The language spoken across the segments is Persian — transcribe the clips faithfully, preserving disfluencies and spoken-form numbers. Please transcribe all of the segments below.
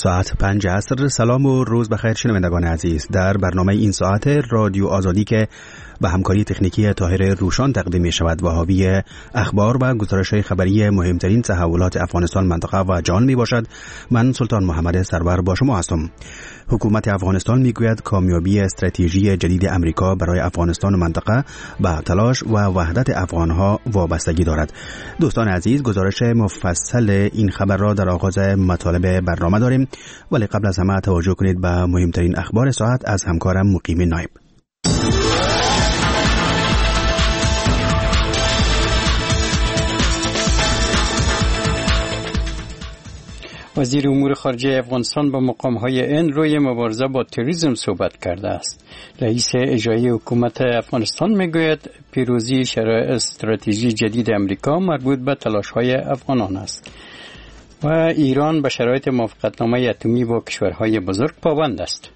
ساعت پنج عصر. سلام و روز بخیر شنوندگان عزیز. در برنامه این ساعت رادیو آزادی که به همکاری تکنیکی طاهر روشان تقدیم می شود و حاوی اخبار و گزارش‌های خبری مهمترین تحولات افغانستان، منطقه و جهان می باشد. من سلطان محمد سرور با شما هستم. حکومت افغانستان می گوید کامیابی استراتژی جدید امریکا برای افغانستان و منطقه به تلاش و وحدت افغانها وابستگی دارد. دوستان عزیز، گزارش مفصل این خبر را در آغاز مطالب برنامه داریم، ولی قبل از همه توجه کنید به مهمترین اخبار ساعت از همکارم مقیم نایب. وزیر امور خارجه افغانستان با مقام‌های این روی مبارزه با تروریسم صحبت کرده است. رئیس اجرایی حکومت افغانستان میگوید پیروزی شرایط استراتژی جدید امریکا مربوط به تلاش‌های افغانان است و ایران به شرایط موافقتنامه اتمی با کشورهای بزرگ پابند است.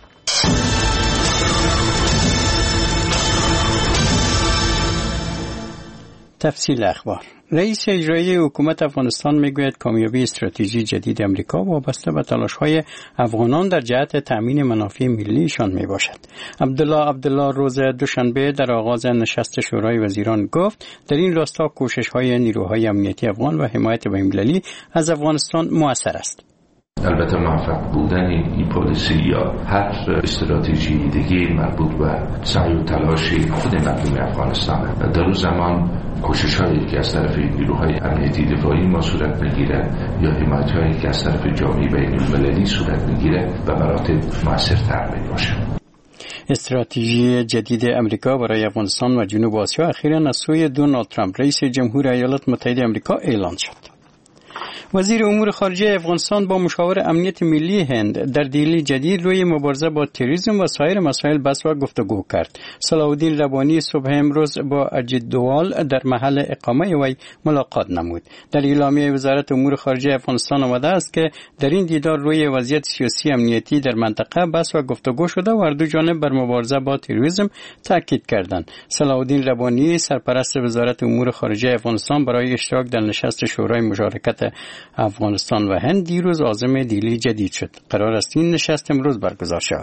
تفصیل اخبار. رئیس اجرایی حکومت افغانستان میگوید کامیابی استراتژی جدید امریکا وابسته به تلاش‌های افغانان در جهت تأمین منافع ملیشان میباشد. عبدالله عبدالله روز دوشنبه در آغاز نشست شورای وزیران گفت در این راستا کوشش‌های نیروهای امنیتی افغان و حمایت بین‌المللی از افغانستان مؤثر است. البته موفق بودن این پالیسی یا هر استراتژی دیگه مربوط به سعی و تلاش خود مردم افغانستان در اون زمان کوشش‌هایی که از طرف نیروهای امنیتی دفاعی ما صورت می‌گیرد یا حمایت‌هایی که از طرف جامعه بین‌المللی صورت می‌گیرد به مراتب موثرتر می‌باشد. استراتژی جدید امریکا برای افغانستان و جنوب آسیا اخیراً از سوی دونالد ترامپ رئیس جمهور ایالات متحده آمریکا اعلان شد. وزیر امور خارجه افغانستان با مشاور امنیت ملی هند در دیلی جدید روی مبارزه با تروریسم و سایر مسائل بحث و گفتگو کرد. صلاح الدین ربانی صبح امروز با اجید دوال در محل اقامه وی ملاقات نمود. در اعلامیه وزارت امور خارجه افغانستان آمده است که در این دیدار روی وضعیت سیاسی امنیتی در منطقه بحث و گفتگو شده و هر دو جانب بر مبارزه با تروریسم تاکید کردند. صلاح الدین ربانی سرپرست وزارت امور خارجه افغانستان برای اشتراک در نشست شورای مشارکت افغانستان و هند دیروز عازم دیلی جدید شد. قرار است این نشست امروز برگزار شود.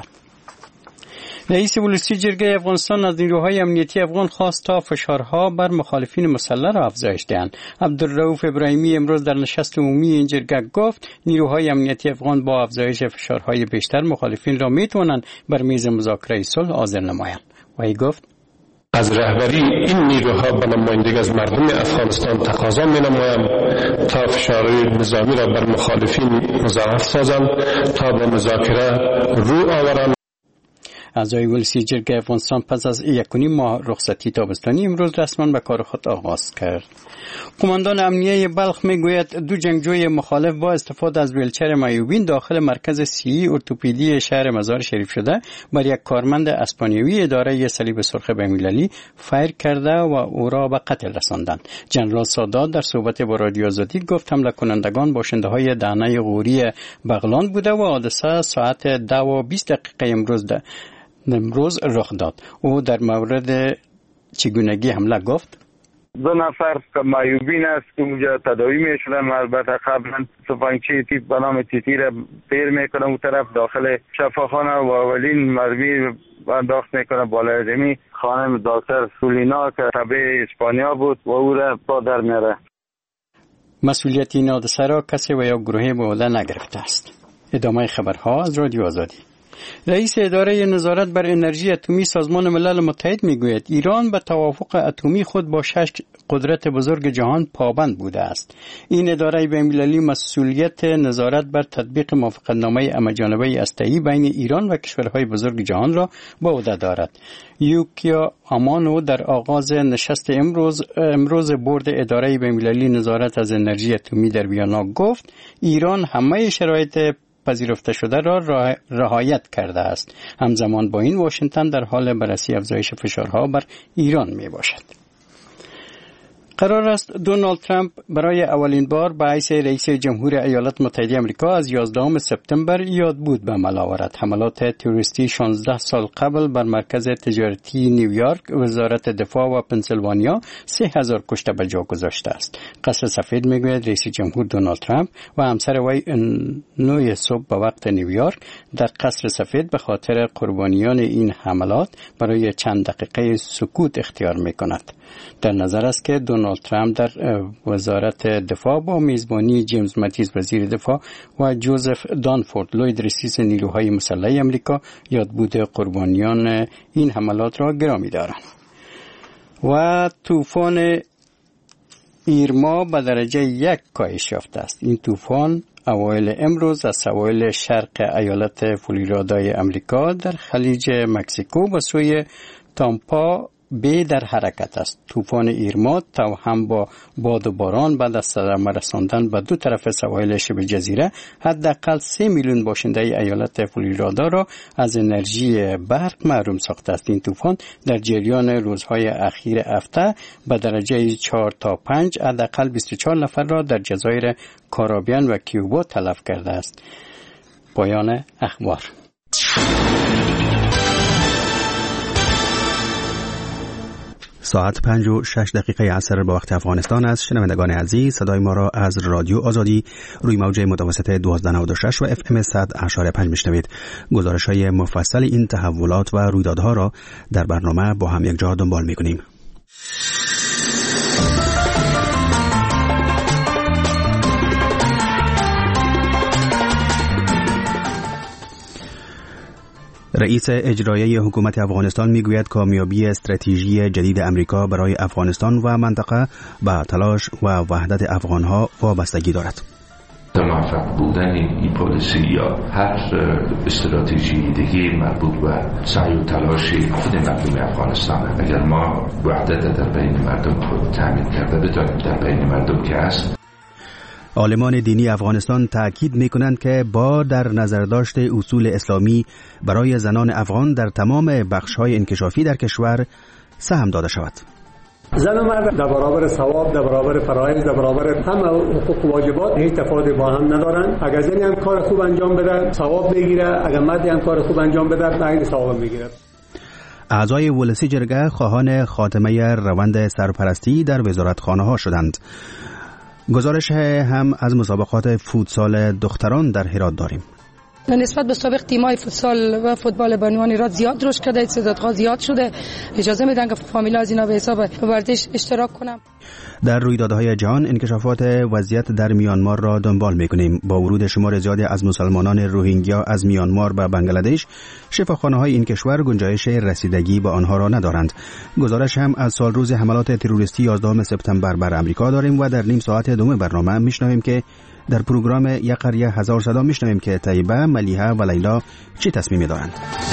رئیس ولسی جرگه افغانستان از نیروهای امنیتی افغان خواست تا فشارها بر مخالفین مسلح را افزایش دهند. عبدالرؤوف ابراهیمی امروز در نشست عمومی این جرگه گفت نیروهای امنیتی افغان با افزایش فشارهای بیشتر مخالفین را میتوانند بر میز مذاکره صلح حاضر نمایند. وی گفت از رهبری این نیروها به نمایندگی از مردم افغانستان تقاضا می‌نمایم تا فشارهای نظامی را بر مخالفین مضاعف سازند تا به مذاکره رو آورند. اعضای ولسی جرگه افغانستان پس از یک و نیم ماه رخصتی تابستانی امروز رسما به کار خود آغاز کرد. قماندان امنیه بلخ میگوید دو جنگجوی مخالف با استفاده از ویلچر معیوبین داخل مرکز سی ارتوپدی شهر مزار شریف شده بر یک کارمند اسپانیایی اداره صلیب سرخ بین‌المللی فایر کرده و او را به قتل رساندند. جنرال سادات در صحبت با رادیو آزادی گفت حمله کنندگان باشنده‌های دهنه غوری بغلان بوده و حادثه ساعت دو و بیست دقیقه امروز ده امروز رخ داد. او در مورد چگونگی حمله گفت دو نفر که معیوبین است که اونجا تداوی میشدن، البته قبلا تفنگچه تیپ به نام تیتی را پیر میکنه اون طرف داخل شفاخانه و اولین مرمی انداخت میکنه بالای زمین. خانم دکتر سولینا که تبع اسپانیا بود و او را با در میاره. مسئولیت این حادثه را کسی و یا گروهی به عهده نگرفته است. ادامه خبرها از رادیو آزادی. رئیس اداره نظارت بر انرژی اتمی سازمان ملل متحد میگوید ایران به توافق اتمی خود با شش قدرت بزرگ جهان پابند بوده است. این اداره بین‌المللی مسئولیت نظارت بر تطبیق موافقتنامه همه‌جانبه هسته‌ای بین ایران و کشورهای بزرگ جهان را به عهده دارد. یوکیا امانو در آغاز نشست امروز امروز بورد اداره بین‌المللی نظارت از انرژی اتمی در ویانا گفت ایران همه شرایط پذیرفته شده را رعایت کرده است. همزمان با این واشنگتن در حال بررسی افزایش فشارها بر ایران می باشد. قرار است دونالد ترامپ برای اولین بار به حیث رئیس جمهور ایالات متحده آمریکا از یازدهم سپتامبر یاد بود به عمل آورد. حملات تروریستی شانزده سال قبل بر مرکز تجارتی نیویورک، وزارت دفاع و پنسیلوانیا سه هزار کشته به جا گذاشته است. قصر سفید میگوید رئیس جمهور دونالد ترامپ و همسر وی نه صبح به وقت نیویورک در قصر سفید به خاطر قربانیان این حملات برای چند دقیقه سکوت اختیار میکند. در نظر است که دونالد ترامپ در وزارت دفاع با میزبانی جیمز ماتیس وزیر دفاع و جوزف دانفورد لوید رئیس نیروهای مسلح آمریکا یادبود قربانیان این حملات را گرامی دارند. و طوفان ایرما به درجه یک کاهش یافته است. این طوفان اوایل امروز از سواحل شرق ایالت فلوریدای آمریکا در خلیج مکزیکو به سوی تامپا بی در حرکت است. طوفان ایرما تا هم با باد و باران بعد از صدمه رساندن به دو طرف سواحل شبه جزیره حداقل سه میلیون باشنده ایالت فلوریدا را از انرژی برق محروم ساخته است. این طوفان در جریان روزهای اخیر هفته به درجه چهار تا پنج حداقل بیست و چهار نفر را در جزایر کارائیبیان و کیوبا تلف کرده است. پایان اخبار. ساعت پنج و شش دقیقه عصر با وقت افغانستان است. شنوندگان عزیز، صدای ما را از رادیو آزادی روی موج متوسط دوازده نود و شش و اف ام صد اشاره پنج میشنوید. گزارش های مفصل این تحولات و رویدادها را در برنامه با هم یک جا دنبال میکنیم. رئیس اجرایی حکومت افغانستان میگوید کامیابی استراتژی جدید امریکا برای افغانستان و منطقه به تلاش و وحدت افغانها وابستگی دارد. موفق بودن این پالیسی یا هر استراتژی دیگه مربوط به سعی و تلاش خود مردم افغانستان. اگر ما وحدت در بین مردم خود تامین کرده بدانیم در بین مردم که هست. عالمان دینی افغانستان تأکید می‌کنند که با در نظر داشت اصول اسلامی برای زنان افغان در تمام بخش‌های انکشافی در کشور سهم داده شود. زن و مرد در برابر ثواب، در برابر فرایض، در برابر همه حقوق و واجبات هیچ تفاوتی با هم ندارن. اگر زنی هم کار خوب انجام بده ثواب میگیره، اگر مردی هم کار خوب انجام بده عین ثواب میگیره. اعضای ولسی جرگه خواهان خاتمه روند سرپرستی در وزارتخانه‌ها شدند. گزارش هم از مسابقات فوتسال دختران در هرات داریم. نسبت به سابق تیمای فوتسال و فوتبال بانوان هرات زیاد رشد کرده، استعدادها زیاد شده. اجازه میدن که فامیلا از اینا به حساب ورزش اشتراک کنم. در رویدادهای جهان انکشافات وضعیت در میانمار را دنبال میکنیم. با ورود شمار زیادی از مسلمانان روهینگیا از میانمار به بنگلادش، شفاخانه‌های این کشور گنجایش رسیدگی به آنها را ندارند. گزارش هم از سال روز حملات تروریستی یازدهم سپتامبر بر آمریکا داریم و در نیم ساعت دوم برنامه میشنویم که در پروگرام یک قریه هزار صدا میشنویم که طیبه، ملیحه و لیلا چی تصمیمی دارند.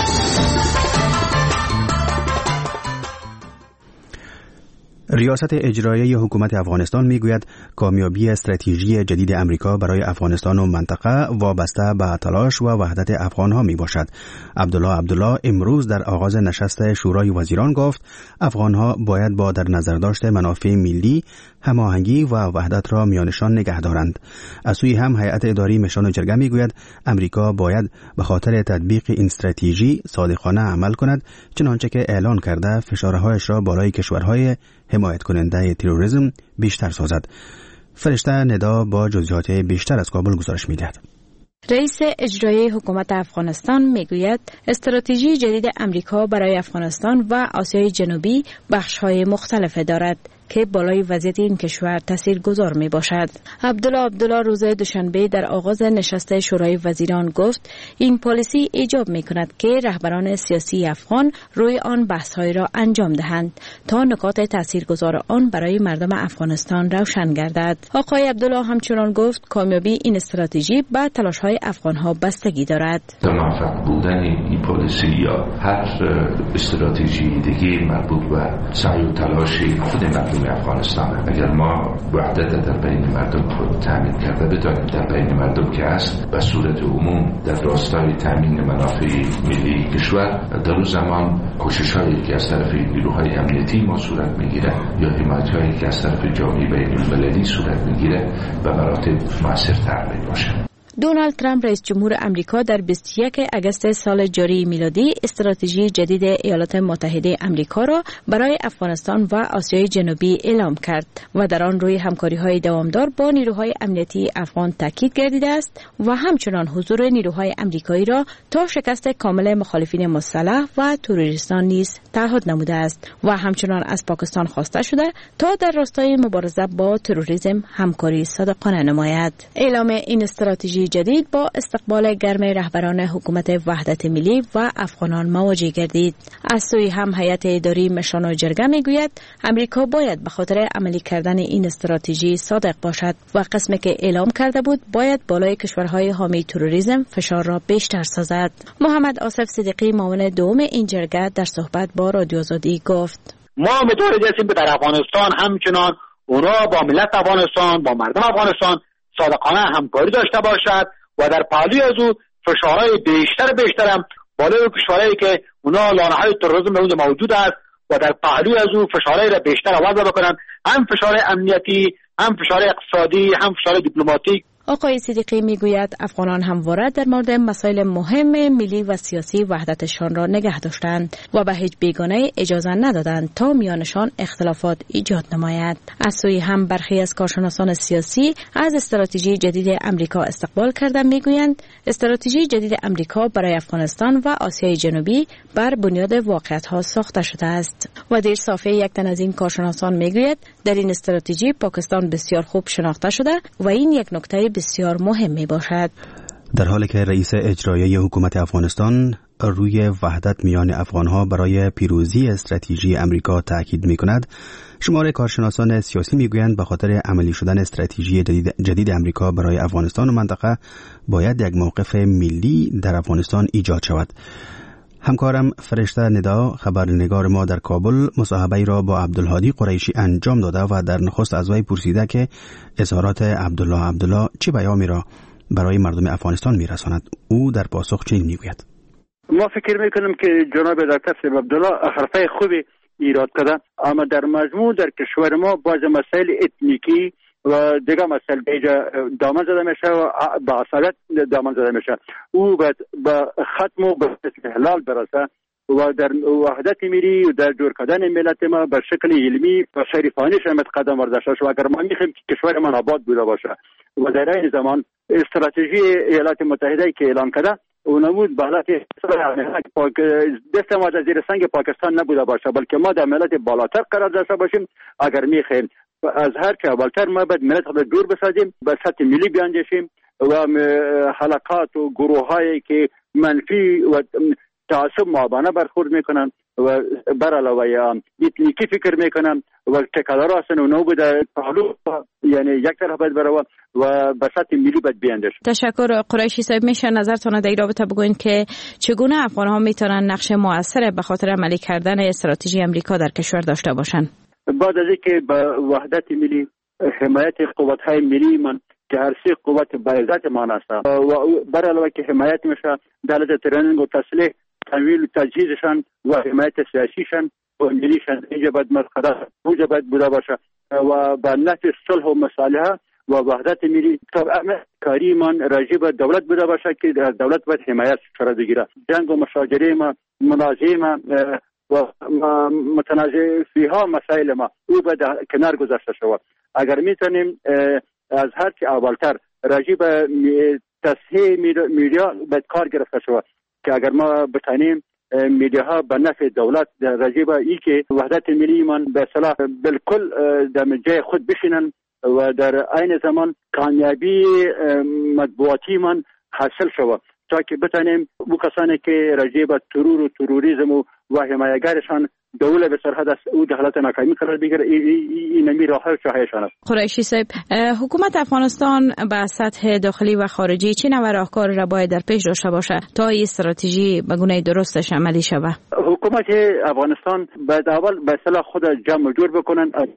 ریاست اجرایی حکومت افغانستان میگوید کامیابی استراتژی جدید امریکا برای افغانستان و منطقه وابسته به تلاش و وحدت افغانها می باشد. عبدالله عبدالله امروز در آغاز نشست شورای وزیران گفت افغانها باید با در نظر داشت منافع ملی هماهنگی و وحدت را میانشان نگه دارند. از سوی هم هیئت اداری مشان جرگه میگوید امریکا باید به خاطر تطبیق این استراتژی صادقانه عمل کند، چنانچه که اعلان کرده فشارهایش را بالای کشورهای حمایت کننده تروریسم بیشتر سازد. فرشته ندا با جزئیات بیشتر از کابل گزارش میدهد. رئیس اجرایی حکومت افغانستان میگوید استراتژی جدید امریکا برای افغانستان و آسیای جنوبی بخش‌های مختلفی دارد که بالای وضعیت این کشور تاثیرگذار می باشد. عبدالله عبدالله روز دوشنبه در آغاز نشست شورای وزیران گفت این پالیسی ایجاب می کند که رهبران سیاسی افغان روی آن بحث‌های را انجام دهند تا نکات تاثیرگذار آن برای مردم افغانستان روشن گردد. آقای عبدالله همچنان گفت کامیابی این استراتژی به تلاش‌های افغان‌ها بستگی دارد. موفق بودن این پالیسی یا هر استراتژی دیگه مربوط به سعی و تلاش خود مردم مردم افغانستان. اگر ما وحدت در بین مردم خود تامین کرده بدانیم در بین مردم که است به صورت عموم در راستای تامین منافع ملی کشور، در اون زمان کوشش‌هایی که از طرف نیروهای امنیتی ما صورت میگیره یا حمایت‌هایی که از طرف جامعه بین‌المللی صورت میگیره به مراتب موثرتر میباشه. دونالد ترامپ رئیس جمهور امریکا در بیست و یک آگوست سال جاری میلادی استراتژی جدید ایالات متحده امریکا را برای افغانستان و آسیای جنوبی اعلام کرد و در آن روی همکاری‌های دوامدار با نیروهای امنیتی افغان تاکید گردیده است و همچنان حضور نیروهای امریکایی را تا شکست کامل مخالفین مسلح و تروریستان نیز تعهد نموده است و همچنان از پاکستان خواسته شده تا در راستای مبارزه با تروریسم همکاری صادقانه نماید. اعلام این استراتژی جدید با استقبال گرم رهبران حکومت وحدت ملی و افغانان مواجه گردید. از سوی هم هیئت اداری مشان و جرگه میگوید امریکا باید به خاطر عملی کردن این استراتژی صادق باشد و قسمی که اعلام کرده بود باید بالای کشورهای حامی تروریسم فشار را بیشتر سازد. محمد آصف صدیقی معاون دوم این جرگه در صحبت با رادیو آزادی گفت: ما متوجه هستیم که در افغانستان همچنان اونا با ملت افغانستان، با مردم افغانستان صادقانه همکاری داشته باشد و در پهلوی از او فشارهای بیشتر بیشتر هم بالای کشورهایی که اونا لانه‌های تروریسم اونجا موجود است و در پهلوی از او فشارهای را بیشتر وضع بکنن، هم فشار امنیتی، هم فشار اقتصادی، هم فشار دیپلماتیک. آقای صدیقی میگوید افغانان همواره در مورد مسائل مهم ملی و سیاسی وحدتشان را نگه داشتند و به هیچ بیگانه اجازه ندادند تا میانشان اختلافات ایجاد نماید. از سوی هم برخی از کارشناسان سیاسی از استراتژی جدید امریکا استقبال کرده میگویند استراتژی جدید امریکا برای افغانستان و آسیای جنوبی بر بنیاد واقعیت‌ها ساخته شده است. و در صافه یک تن از این کارشناسان میگوید در این استراتژی پاکستان بسیار خوب شناخته شده و این یک نکته بسیار مهم می باشد. در حالی که رئیس اجرایی حکومت افغانستان روی وحدت میان افغانها برای پیروزی استراتژی امریکا تاکید می کند، شمار کارشناسان سیاسی می گویند به خاطر عملی شدن استراتژی جدید, جدید امریکا برای افغانستان و منطقه باید یک موقف ملی در افغانستان ایجاد شود. همکارم فرشته ندا خبرنگار ما در کابل مصاحبه را با عبدالهادی قریشی انجام داده و در نخست از وی پرسیده که اظهارات عبدالله عبدالله چه پیامی را برای مردم افغانستان میرساند. او در پاسخ چنین میگوید: ما فکر میکنم که جناب دکتر صاحب عبدالله حرفای خوبی ایراد کرده، اما در مجموع در کشور ما باز مسائل اتنیکی و دیگه مسائل بیجا دامن زده میشه و با عصبیت دامن زده میشه. او به ختم و به استحلال برسه و در وحدت ملی و در جور کردن ملت ما به شکل علمی و شریفانه شمت قدم ورداشته شد. اگر ما میخوایم که کشور ما آباد بوده باشه و در این زمان استراتژی ایالات متحده که اعلان کرده او نمود به حالت دست ما در زیر سنگ پاکستان نبوده باشه، بلکه ما در ملت بالاتر قرار داشته باشیم. اگر میخوایم از هر چه اولتر ما باید ملت را جور بسازیم، به سطح ملی بیاندیشیم و حلقات و گروه هایی که منفی و تعصب معابانه برخورد میکنن و بر علاوه اتنیکی فکر میکنن و تکالارا هستن و نو بوده پهلو، یعنی یک طرف باید برو و به سطح ملی باید بیاندیشیم. تشکر. قریشی صاحب، میشه نظرتون در این رابطه بگوین که چگونه افغان ها میتونن نقش موثر به خاطر عملی کردن استراتژی امریکا در کشور داشته باشن؟ بعد از اینکه به وحدت ملی، حمایت قوت‌های ملی من که هر سه قوت به عزت ما هست و بر علاوه که حمایت میشه در ترنینگ و تسلیح، تمویل و تجهیزشان و حمایت سیاسیشان و ملیشان، اینجا باید مرخصه اونجا باید بوده باشه و به نفع صلح و مصالحه و وحدت ملی طبعا کاری من راجع به دولت بوده باشه که از دولت باید حمایت شده بگیره. جنگ و مشاجره ما، منازعه ما و متنازع فیها مسائل ما او باید کنار گذاشته شود. اگر میتونیم از هر چی اولتر راجع به تصحیح میدیا باید کار گرفته شود که اگر ما بتانیم میدیاها به نفع دولت راجع به ای که وحدت ملی من به اصطلاح بالکل در جای خود بشینن و در عین زمان کامیابی مطبوعاتی من حاصل شود تا که بتانیم او کسانی که راجع به ترور و تروریسم و و حمایتگرشان دولت به سرحد است او در حالت ناکامی قرار بگیره. این نمی راه چاهیشان است. قریشی صاحب، حکومت افغانستان به سطح داخلی و خارجی چه نوع راهکار را باید در پیش داشته باشه تا این استراتژی به گونه درستش عملی شود؟ حکومت افغانستان باید اول به اصطلاح خود جمع جور بکنن،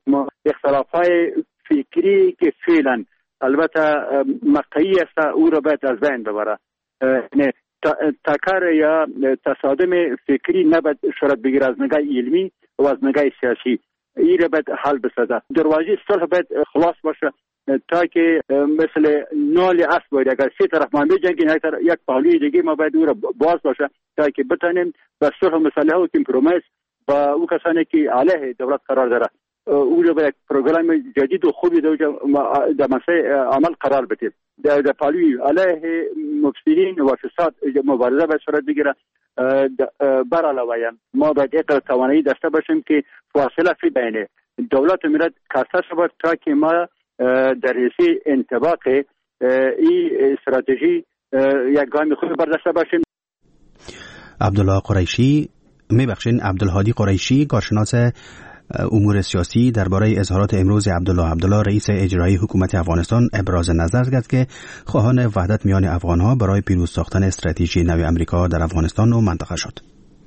اختلاف‌های فکری که فعلا البته مقطعی است او را باید از بین ببره. نه تکرار یا تصادم فکری نباید صورت بگیره از نگاه علمی و از نگاه سیاسی. این را باید حل بسازه. دروازه صلح باید خلاص باشه تا که مثل نال اسب باید اگر سه طرف ما بجنگیم یک پهلوی دیگه ما باید او را باز باشه تا که بتانیم به صلح و مصالحه و کمپرومایز با او کسانی که علیه دولت قرار داره او را به یک پروگرام جدید و خوبی در مسئله عمل قرار بدیم. در پهلوی علیه مفسدین و فساد مبارزه باید صورت بگیره. بر علاوه ما باید یک توانایی داشته باشیم که فاصله فی بین دولت و ملت کاسته شود تا که ما در حیث انطباق این استراتژی یک گام خود برداشته باشیم. عبدالله قریشی میبخشین عبدالهادی قریشی کارشناس امور سیاسی درباره اظهارات امروز عبدالله عبدالله رئیس اجرایی حکومت افغانستان ابراز نظر کرد که خواهان وحدت میان افغانها برای پیروز ساختن استراتژی نو آمریکا در افغانستان و منطقه شد.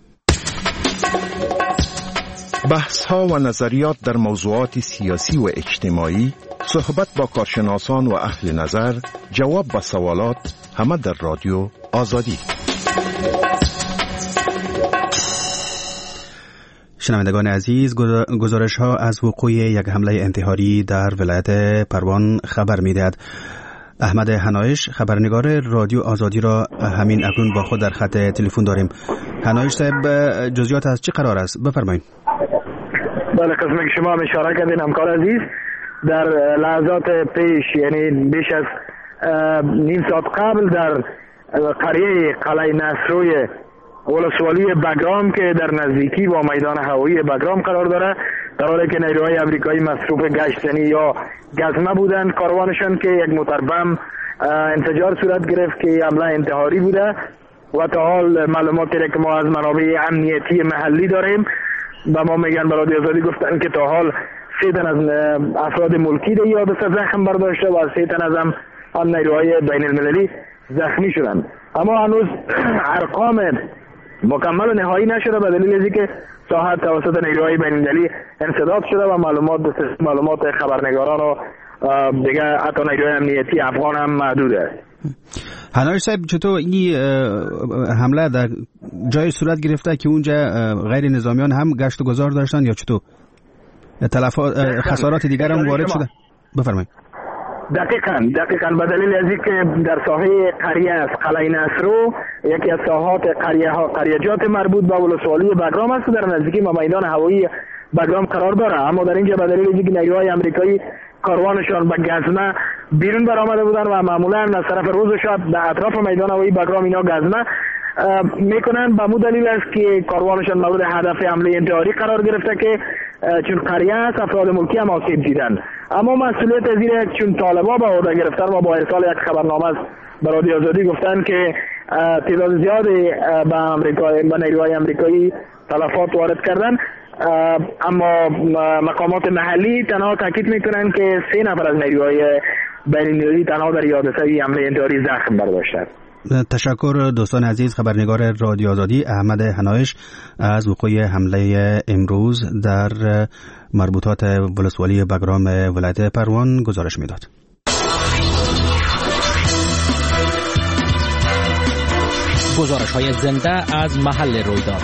بحث‌ها و نظریات در موضوعات سیاسی و اجتماعی، صحبت با کارشناسان و اهل نظر، جواب به سوالات، همه در رادیو آزادی. شنوندگان عزیز، گزارش ها از وقوع یک حمله انتحاری در ولایت پروان خبر می‌دهد. احمد حنایش خبرنگار رادیو آزادی را همین اکنون با خود در خط تلفن داریم. حنایش صاحب، جزئیات از چه قرار است؟ بفرمایید. بله، قسمی که شما هم اشاره کردین همکار عزیز، در لحظات پیش یعنی بیش از نیم ساعت قبل در قریه قلعه نصروی ولسوالی بگرام که در نزدیکی با میدان هوایی بگرام قرار داره، در حالی که نیروهای امریکایی مصروف گشتنی یا گزمه بودند کاروانشان که یک موتر بم انفجار صورت گرفت که حمله انتحاری بوده و تا حال معلوماتی را که ما از منابع امنیتی محلی داریم و ما میگن برای آزادی گفتن که تا حال سه تن از افراد ملکی در حادثه زخم برداشته و سه تن از هم آن نیروهای بین المللی زخمی شدند. اما هنوز ارقام مکمل و نهایی نشده به دلیل اینکه ساحت توسط نیروهای بین المللی انسداد شده و معلومات معلومات خبرنگاران و دیگه حتی نیروهای امنیتی افغان هم محدوده. حنایش صاحب، چطور این حمله در جای صورت گرفته که اونجا غیر نظامیان هم گشت و گذار داشتن یا چطور تلفات خسارات دیگر هم وارد شده؟ بفرمایید. دقیقاً دقیقاً به دلیل از اینکه در ساحه قریه است قلعه نصرو یکی از ساحات قریه ها قریجات مربوط به ولسوالی بگرام است در نزدیکی ما میدان هوایی بگرام قرار داره، اما در اینجا به دلیل اینکه نیروهای امریکایی کاروانشان به گزمه بیرون برآمده بودن و معمولا از طرف روز و شب به اطراف میدان هوایی بگرام اینا گزمه میکنن، به مو دلیل است که کاروانشان مورد هدف حمله انتحاری قرار گرفته که چون قریه است افراد ملکی هم آسیب دیدن. اما مسئولیت از اینه چون طالبا به عهده گرفتن و با ارسال یک خبرنامه به رادیو آزادی گفتن که تعداد زیادی به آمریکا به نیروهای آمریکایی تلفات وارد کردن، اما مقامات محلی تنها تاکید میکنن که سه نفر از نیروهای بین المللی تنها در حادثه حمله انتحاری زخم برداشتند. تشکر دوستان عزیز. خبرنگار رادیو آزادی احمد حنایش از وقوع حمله امروز در مربوطات ولسوالی بگرام ولایت پروان گزارش میداد. گزارش های زنده از محل رویداد.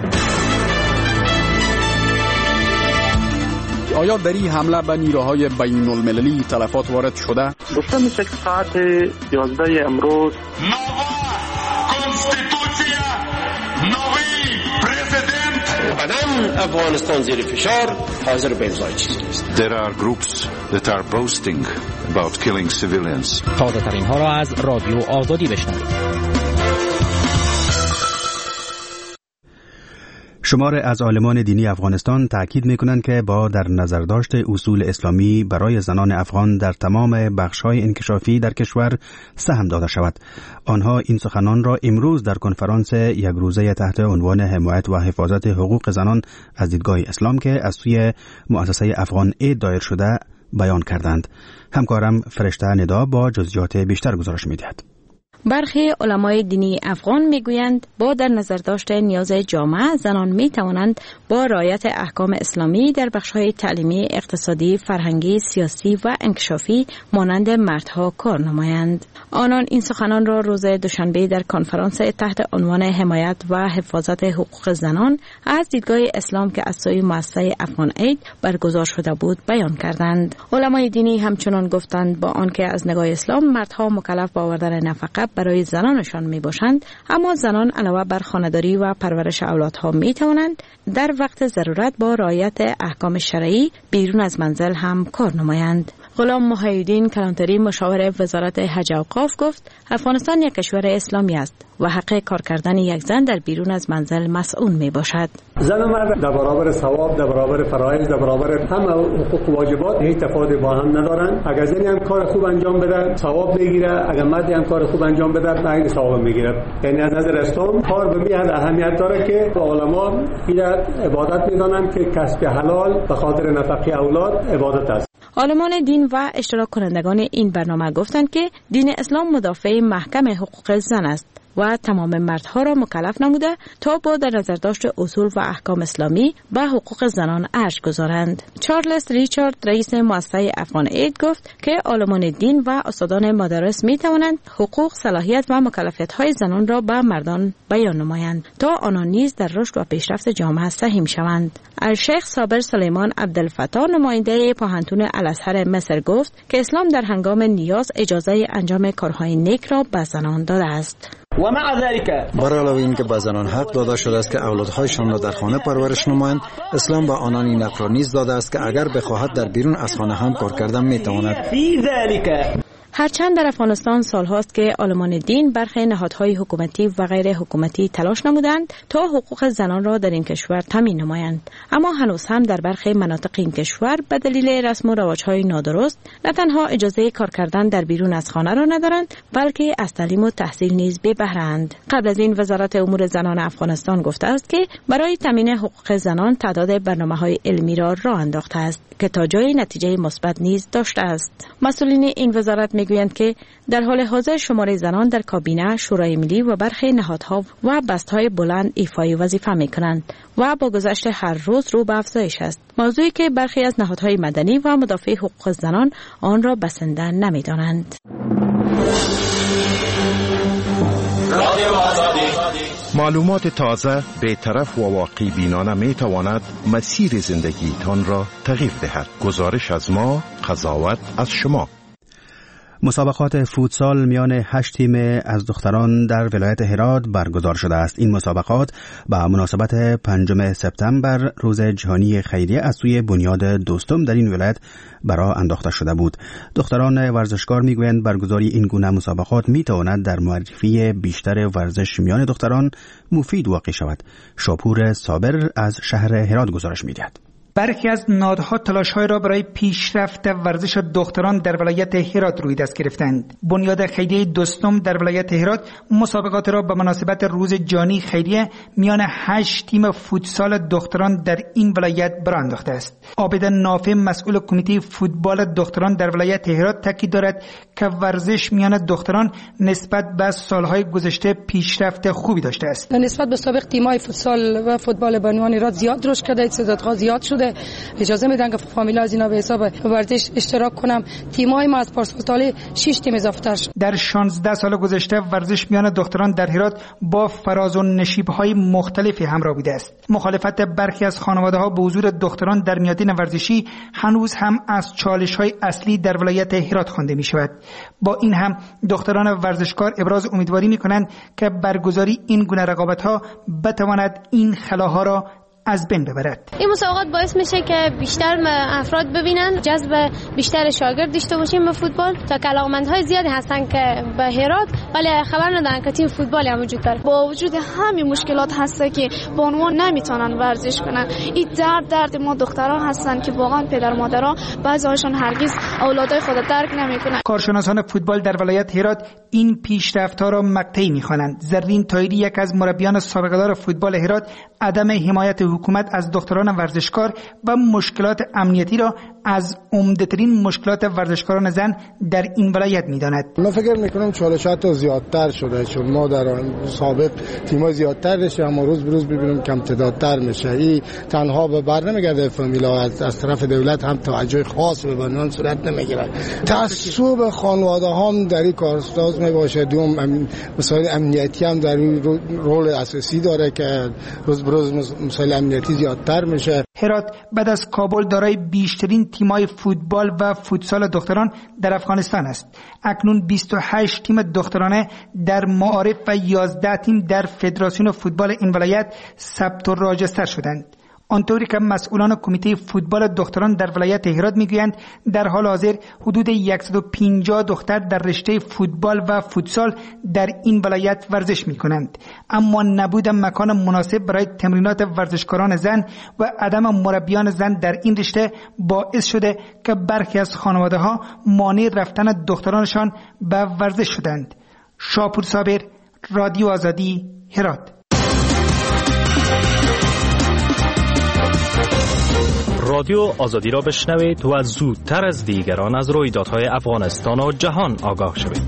آیا در این حمله به نیروهای بین المللی تلفات وارد شده؟ گفته میشه که ساعت یازده امروز بدن افغانستان زیر فشار حاضر به امضای چیزی است. There are groups that are boasting about killing civilians. تازه ترین ها را از رادیو آزادی بشنوید. شمار از عالمان دینی افغانستان تأکید می‌کنند که با در نظر داشت اصول اسلامی برای زنان افغان در تمام بخش‌های انکشافی در کشور سهم داده شود. آنها این سخنان را امروز در کنفرانس یک روزه تحت عنوان حمایت و حفاظت حقوق زنان از دیدگاه اسلام که از سوی مؤسسه افغان اید دایر شده بیان کردند. همکارم فرشته ندا با جزئیات بیشتر گزارش می‌دهد. برخی علمای دینی افغان میگویند با در نظر داشته نیاز جامعه، زنان می توانند با رعایت احکام اسلامی در بخش‌های تعلیمی، اقتصادی، فرهنگی، سیاسی و انکشافی مانند مردها کار نمایند. آنان این سخنان را روز دوشنبه در کنفرانس تحت عنوان حمایت و حفاظت حقوق زنان از دیدگاه اسلام که از سوی مؤسسه افغان اید برگزار شده بود بیان کردند. علمای دینی همچنان گفتند با آنکه از نگاه اسلام مردها مکلف با آوردن نفقه برای زنانشان می باشند، اما زنان علاوه بر خانه‌داری و پرورش اولادها می توانند در وقت ضرورت با رعایت احکام شرعی بیرون از منزل هم کار نمایند. غلام محی‌الدین کلانتری مشاور وزارت حج و اوقاف گفت افغانستان یک کشور اسلامی است و حق کار کردن یک زن در بیرون از منزل مسئول می باشد. زن و مرد در برابر ثواب، در برابر فرایض، در برابر همه حقوق و واجبات هیچ تفاوتی با هم ندارن. اگر زنی هم کار خوب انجام بده ثواب میگیره، اگر مردی هم کار خوب انجام بده عین ثواب میگیره. یعنی از نظر اسلام کار به میاد اهمیت داره که علما این عبادت میدونن که کسب حلال به خاطر نفقه اولاد عبادت است. عالمان دین و اشتراک کنندگان این برنامه گفتند که دین اسلام مدافع محکم حقوق زن است و تمام مردها را مکلف نموده تا با در نظر داشت اصول و احکام اسلامی به حقوق زنان ارج گذارند. چارلز ریچارد رئیس مؤسسه افغان اید گفت که عالمان دین و استادان مدارس می توانند حقوق، صلاحیت و مکلفیت های زنان را به مردان بیان نمایند تا آنان نیز در رشد و پیشرفت جامعه سهیم شوند. الشیخ صابر سلیمان عبدالفتاح نماینده پوهنتون الازهر مصر گفت که اسلام در هنگام نیاز اجازه انجام کارهای نیک را به زنان داده است. بر علاوه این که به زنان حق داده شده است که اولادهایشان را در خانه پرورش نمایند، اسلام به آنان این حق را نیز داده است که اگر بخواهد در بیرون از خانه هم کار کردن میتواند. هرچند در افغانستان سالهاست که عالمان دین برخی نهادهای حکومتی و غیر حکومتی تلاش نمودند تا حقوق زنان را در این کشور تامین نمایند، اما هنوز هم در برخی مناطق این کشور به دلیل رسم و رواج‌های نادرست نه تنها اجازه کار کردن در بیرون از خانه را ندارند، بلکه از تعلیم و تحصیل نیز بی بهره اند. قبل از این وزارت امور زنان افغانستان گفته است که برای تامین حقوق زنان تعداد برنامه‌های علمی را راه انداخته است که تا جای نتیجه مثبت نیز داشته است. مسئولین این وزارت میگویند که در حال حاضر شمار زنان در کابینه، شورای ملی و برخی نهادها و بست‌های بلند ایفای وظیفه می‌کنند و با گذشت هر روز رو به افزایش است، موضوعی که برخی از نهادهای مدنی و مدافع حقوق زنان آن را بسنده نمی‌دانند. معلومات تازه، بی‌طرف و واقعی بینانه می تواند مسیر زندگی تان را تغییر دهد. گزارش از ما، قضاوت از شما. مسابقات فوتسال میان هشت تیم از دختران در ولایت هرات برگزار شده است. این مسابقات به مناسبت پنجم سپتامبر روز جهانی خیریه از سوی بنیاد دوستم در این ولایت برا انداخته شده بود. دختران ورزشکار میگویند برگزاری این گونه مسابقات میتواند در معرفی بیشتر ورزش میان دختران مفید واقع شود. شاپور صابر از شهر هرات گزارش میدهد. برخی از نهادها تلاش‌های را برای پیشرفت ورزش دختران در ولایت هرات روی دست گرفتند. بنیاد خیریه دوستم در ولایت هرات مسابقات را به مناسبت روز جهانی خیریه میان هشت تیم فوتسال دختران در این ولایت برانداخته است. عابد نافع مسئول کمیته فوتبال دختران در ولایت هرات تاکید دارد که ورزش میان دختران نسبت به سالهای گذشته پیشرفت خوبی داشته است. نسبت به سابق تیم‌های فوتسال و فوتبال بانوان هرات زیاد رشد کرده، استعدادها زیاد شده. اجازه میدن که فامیلا از اینا به حساب ورزش اشتراک کنم. تیم‌های ما از پارسال سال شش تیم اضافه تر شد. در شانزده سال گذشته ورزش میان دختران در هرات با فراز و نشیب‌های مختلفی همراه بوده است. مخالفت برخی از خانواده‌ها به حضور دختران در میادین ورزشی هنوز هم از چالش‌های اصلی در ولایت هرات خوانده می‌شود. با این هم دختران ورزشکار ابراز امیدواری می‌کنند که برگزاری این گونه رقابت‌ها بتواند این خلاها را از بین ببرد. این مسابقات باعث میشه که بیشتر افراد ببینن، جذب بیشتر شاگرد داشته باشیم به فوتبال، تا علاقمندهای زیادی هستن که به هرات ولی خبر ندارن که تیم فوتبالی هم وجود داره. با وجود همین مشکلات هسته که بانوان نمیتونن ورزش کنن. این درد درد ما دختران هستن که واقعا پدر مادرها بعضی‌هاشون هرگز اولادای خود درک نمیکنن. کارشناسان فوتبال در ولایت هرات این پیشرفت‌ها را مقطعی می‌خوانند. زرین طاهری یک از مربیان سابقه‌دار فوتبال هرات عدم حمایت حکومت از دختران ورزشکار و مشکلات امنیتی را از عمده‌ترین مشکلات ورزشکاران زن در این ولایت می‌داند. من فکر می‌کنم چالش حتی زیادتر شده، چون ما در سابق تیم‌ها زیادتر داشتیم اما روز به روز ببینیم کم تعدادتر میشه. این تنها به بر نمیگرده فامیلا، از, از طرف دولت هم توجه خاص به بانوان صورت نمیگیره. تعصب خانواده هم در این کارساز میباشه. دوم مسائل امنیتی هم در این رول اساسی داره که روز به روز مسائل امنیتی زیادتر میشه. هرات بعد از کابل دارای بیشترین تیم‌های فوتبال و فوتسال دختران در افغانستان است. اکنون بیست و هشت تیم دخترانه در معارف و یازده تیم در فدراسیون فوتبال این ولایت ثبت و راجستر شدند. آنطوری که مسئولان کمیته فوتبال دختران در ولایت هرات میگویند در حال حاضر حدود صد و پنجاه دختر در رشته فوتبال و فوتسال در این ولایت ورزش میکنند، اما نبود مکان مناسب برای تمرینات ورزشکاران زن و عدم مربیان زن در این رشته باعث شده که برخی از خانواده ها مانع رفتن دخترانشان به ورزش شدند. شاپور صابر، رادیو آزادی، هرات. رادیو آزادی را بشنوید و زودتر از دیگران از رویدادهای افغانستان و جهان آگاه شوید.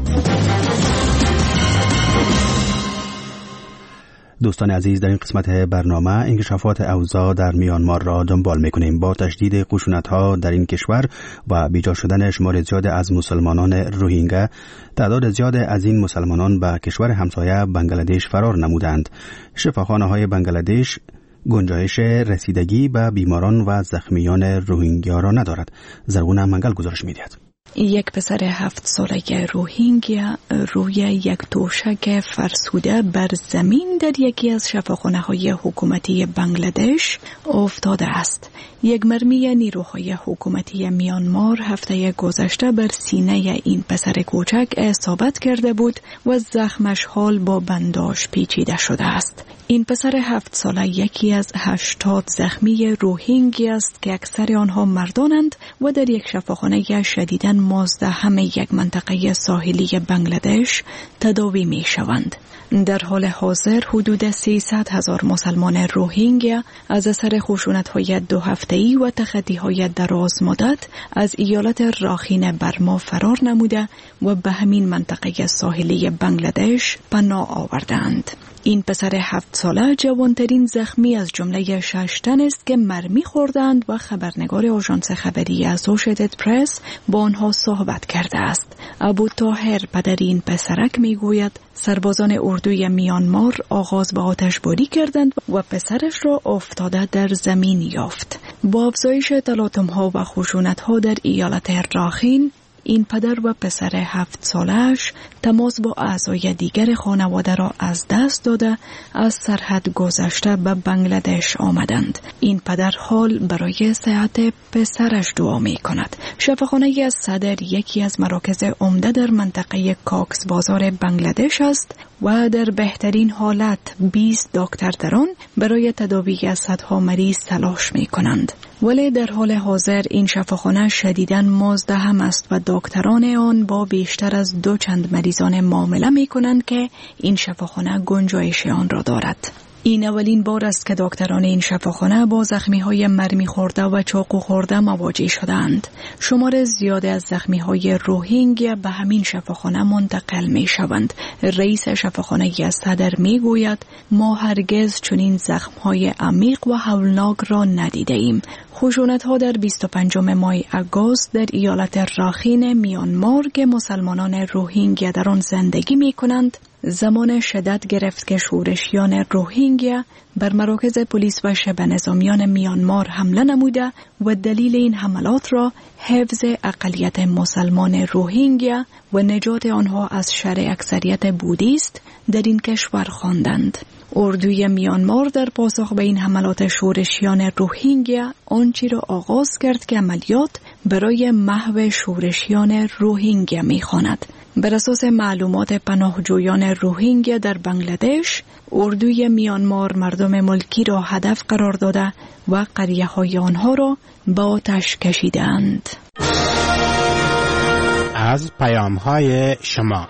دوستان عزیز، در این قسمت برنامه انکشافات اوضاع در میانمار را دنبال میکنیم. با تشدید خشونت‌ها در این کشور و بیجا شدن شمار زیاد از مسلمانان روهینگا، تعداد زیاد از این مسلمانان به کشور همسایه بنگلادش فرار نمودند. شفاخانه‌های بنگلادش گنجایش رسیدگی به بیماران و زخمیان روهینگیا را ندارد. زرغون منگل گزارش می‌دهد. یک پسر هفت ساله روهینگیا روی یک توشک فرسوده بر زمین در یکی از شفاخانه‌های حکومتی بنگلادش افتاده است. یک مرمی نیروهای حکومتی میانمار هفته گذشته بر سینه این پسر کوچک اصابت کرده بود و زخمش حال با بنداژ پیچیده شده است. این پسر هفت ساله یکی از هشتاد زخمی روهینگی است که اکثر آنها مردانند و در یک شفاخانه شدیداً مزدحم یک منطقه ساحلی بنگلادش تداوی می شوند. در حال حاضر حدود سیصد هزار مسلمان روهینگیا از اثر خشونت‌های دو هفته‌ای و تخطی‌های دراز مدت از ایالت راخین برما فرار نموده و به همین منطقه ساحلی بنگلادش پناه آوردند. این پسر هفت ساله جوانترین زخمی از جمله شش تن است که مرمی خوردند و خبرنگار آژانس خبری اسوسییتد پرس با آنها صحبت کرده است. ابو طاهر پدر این پسرک میگوید سربازان اردوی میانمار آغاز به آتشباری کردند و پسرش را افتاده در زمین یافت. با افزایش تلاطم‌ها و خشونت‌ها در ایالت راخین، این پدر و پسر هفت سالش تماس با اعضای دیگر خانواده را از دست داده از سرحد گذشته به بنگلادش آمدند. این پدر حال برای صحت پسرش دعا می کند. شفاخانه از صدر یکی از مراکز عمده در منطقه کاکس بازار بنگلادش است و در بهترین حالت بیست دکتر در آن برای تداوی از صدها مریض تلاش می کنند. ولی در حال حاضر این شفاخانه شدیداً مزدحم است و دکتران آن با بیشتر از دو چند مریضان معامله می کنند که این شفاخانه گنجایش آن را دارد. این اولین بار است که دکتران این شفاخانه با زخمی‌های مرمی خورده و چاقو خورده مواجه شدند. شمار زیاد از زخمی‌های روهینگیا به همین شفاخانه منتقل می‌شوند. رئیس شفاخانه از صدر می‌گوید ما هرگز چنین زخم‌های عمیق و هولناک را ندیده‌ایم. خشونت‌ها در بیست و پنجم ماه آگوست در ایالت راخین میانمار که مسلمانان روهینگیا در آن زندگی می‌کنند زمان شدت گرفت که شورشیان روهینگیا بر مراکز پلیس و شبه نظامیان میانمار حمله نموده و دلیل این حملات را حفظ اقلیت مسلمان روهینگیا و نجات آنها از شر اکثریت بودیست در این کشور خواندند. اردوی میانمار در پاسخ به این حملات شورشیان روهینگیا آنچه را آغاز کرد که عملیات برای محو شورشیان روهینگیا می‌خواند. بر اساس معلومات پناهجویان روهینگیا در بنگلادش، اردوی میانمار مردم ملکی را هدف قرار داده و قریه‌های آنها را به آتش کشیدند. از پیام‌های شما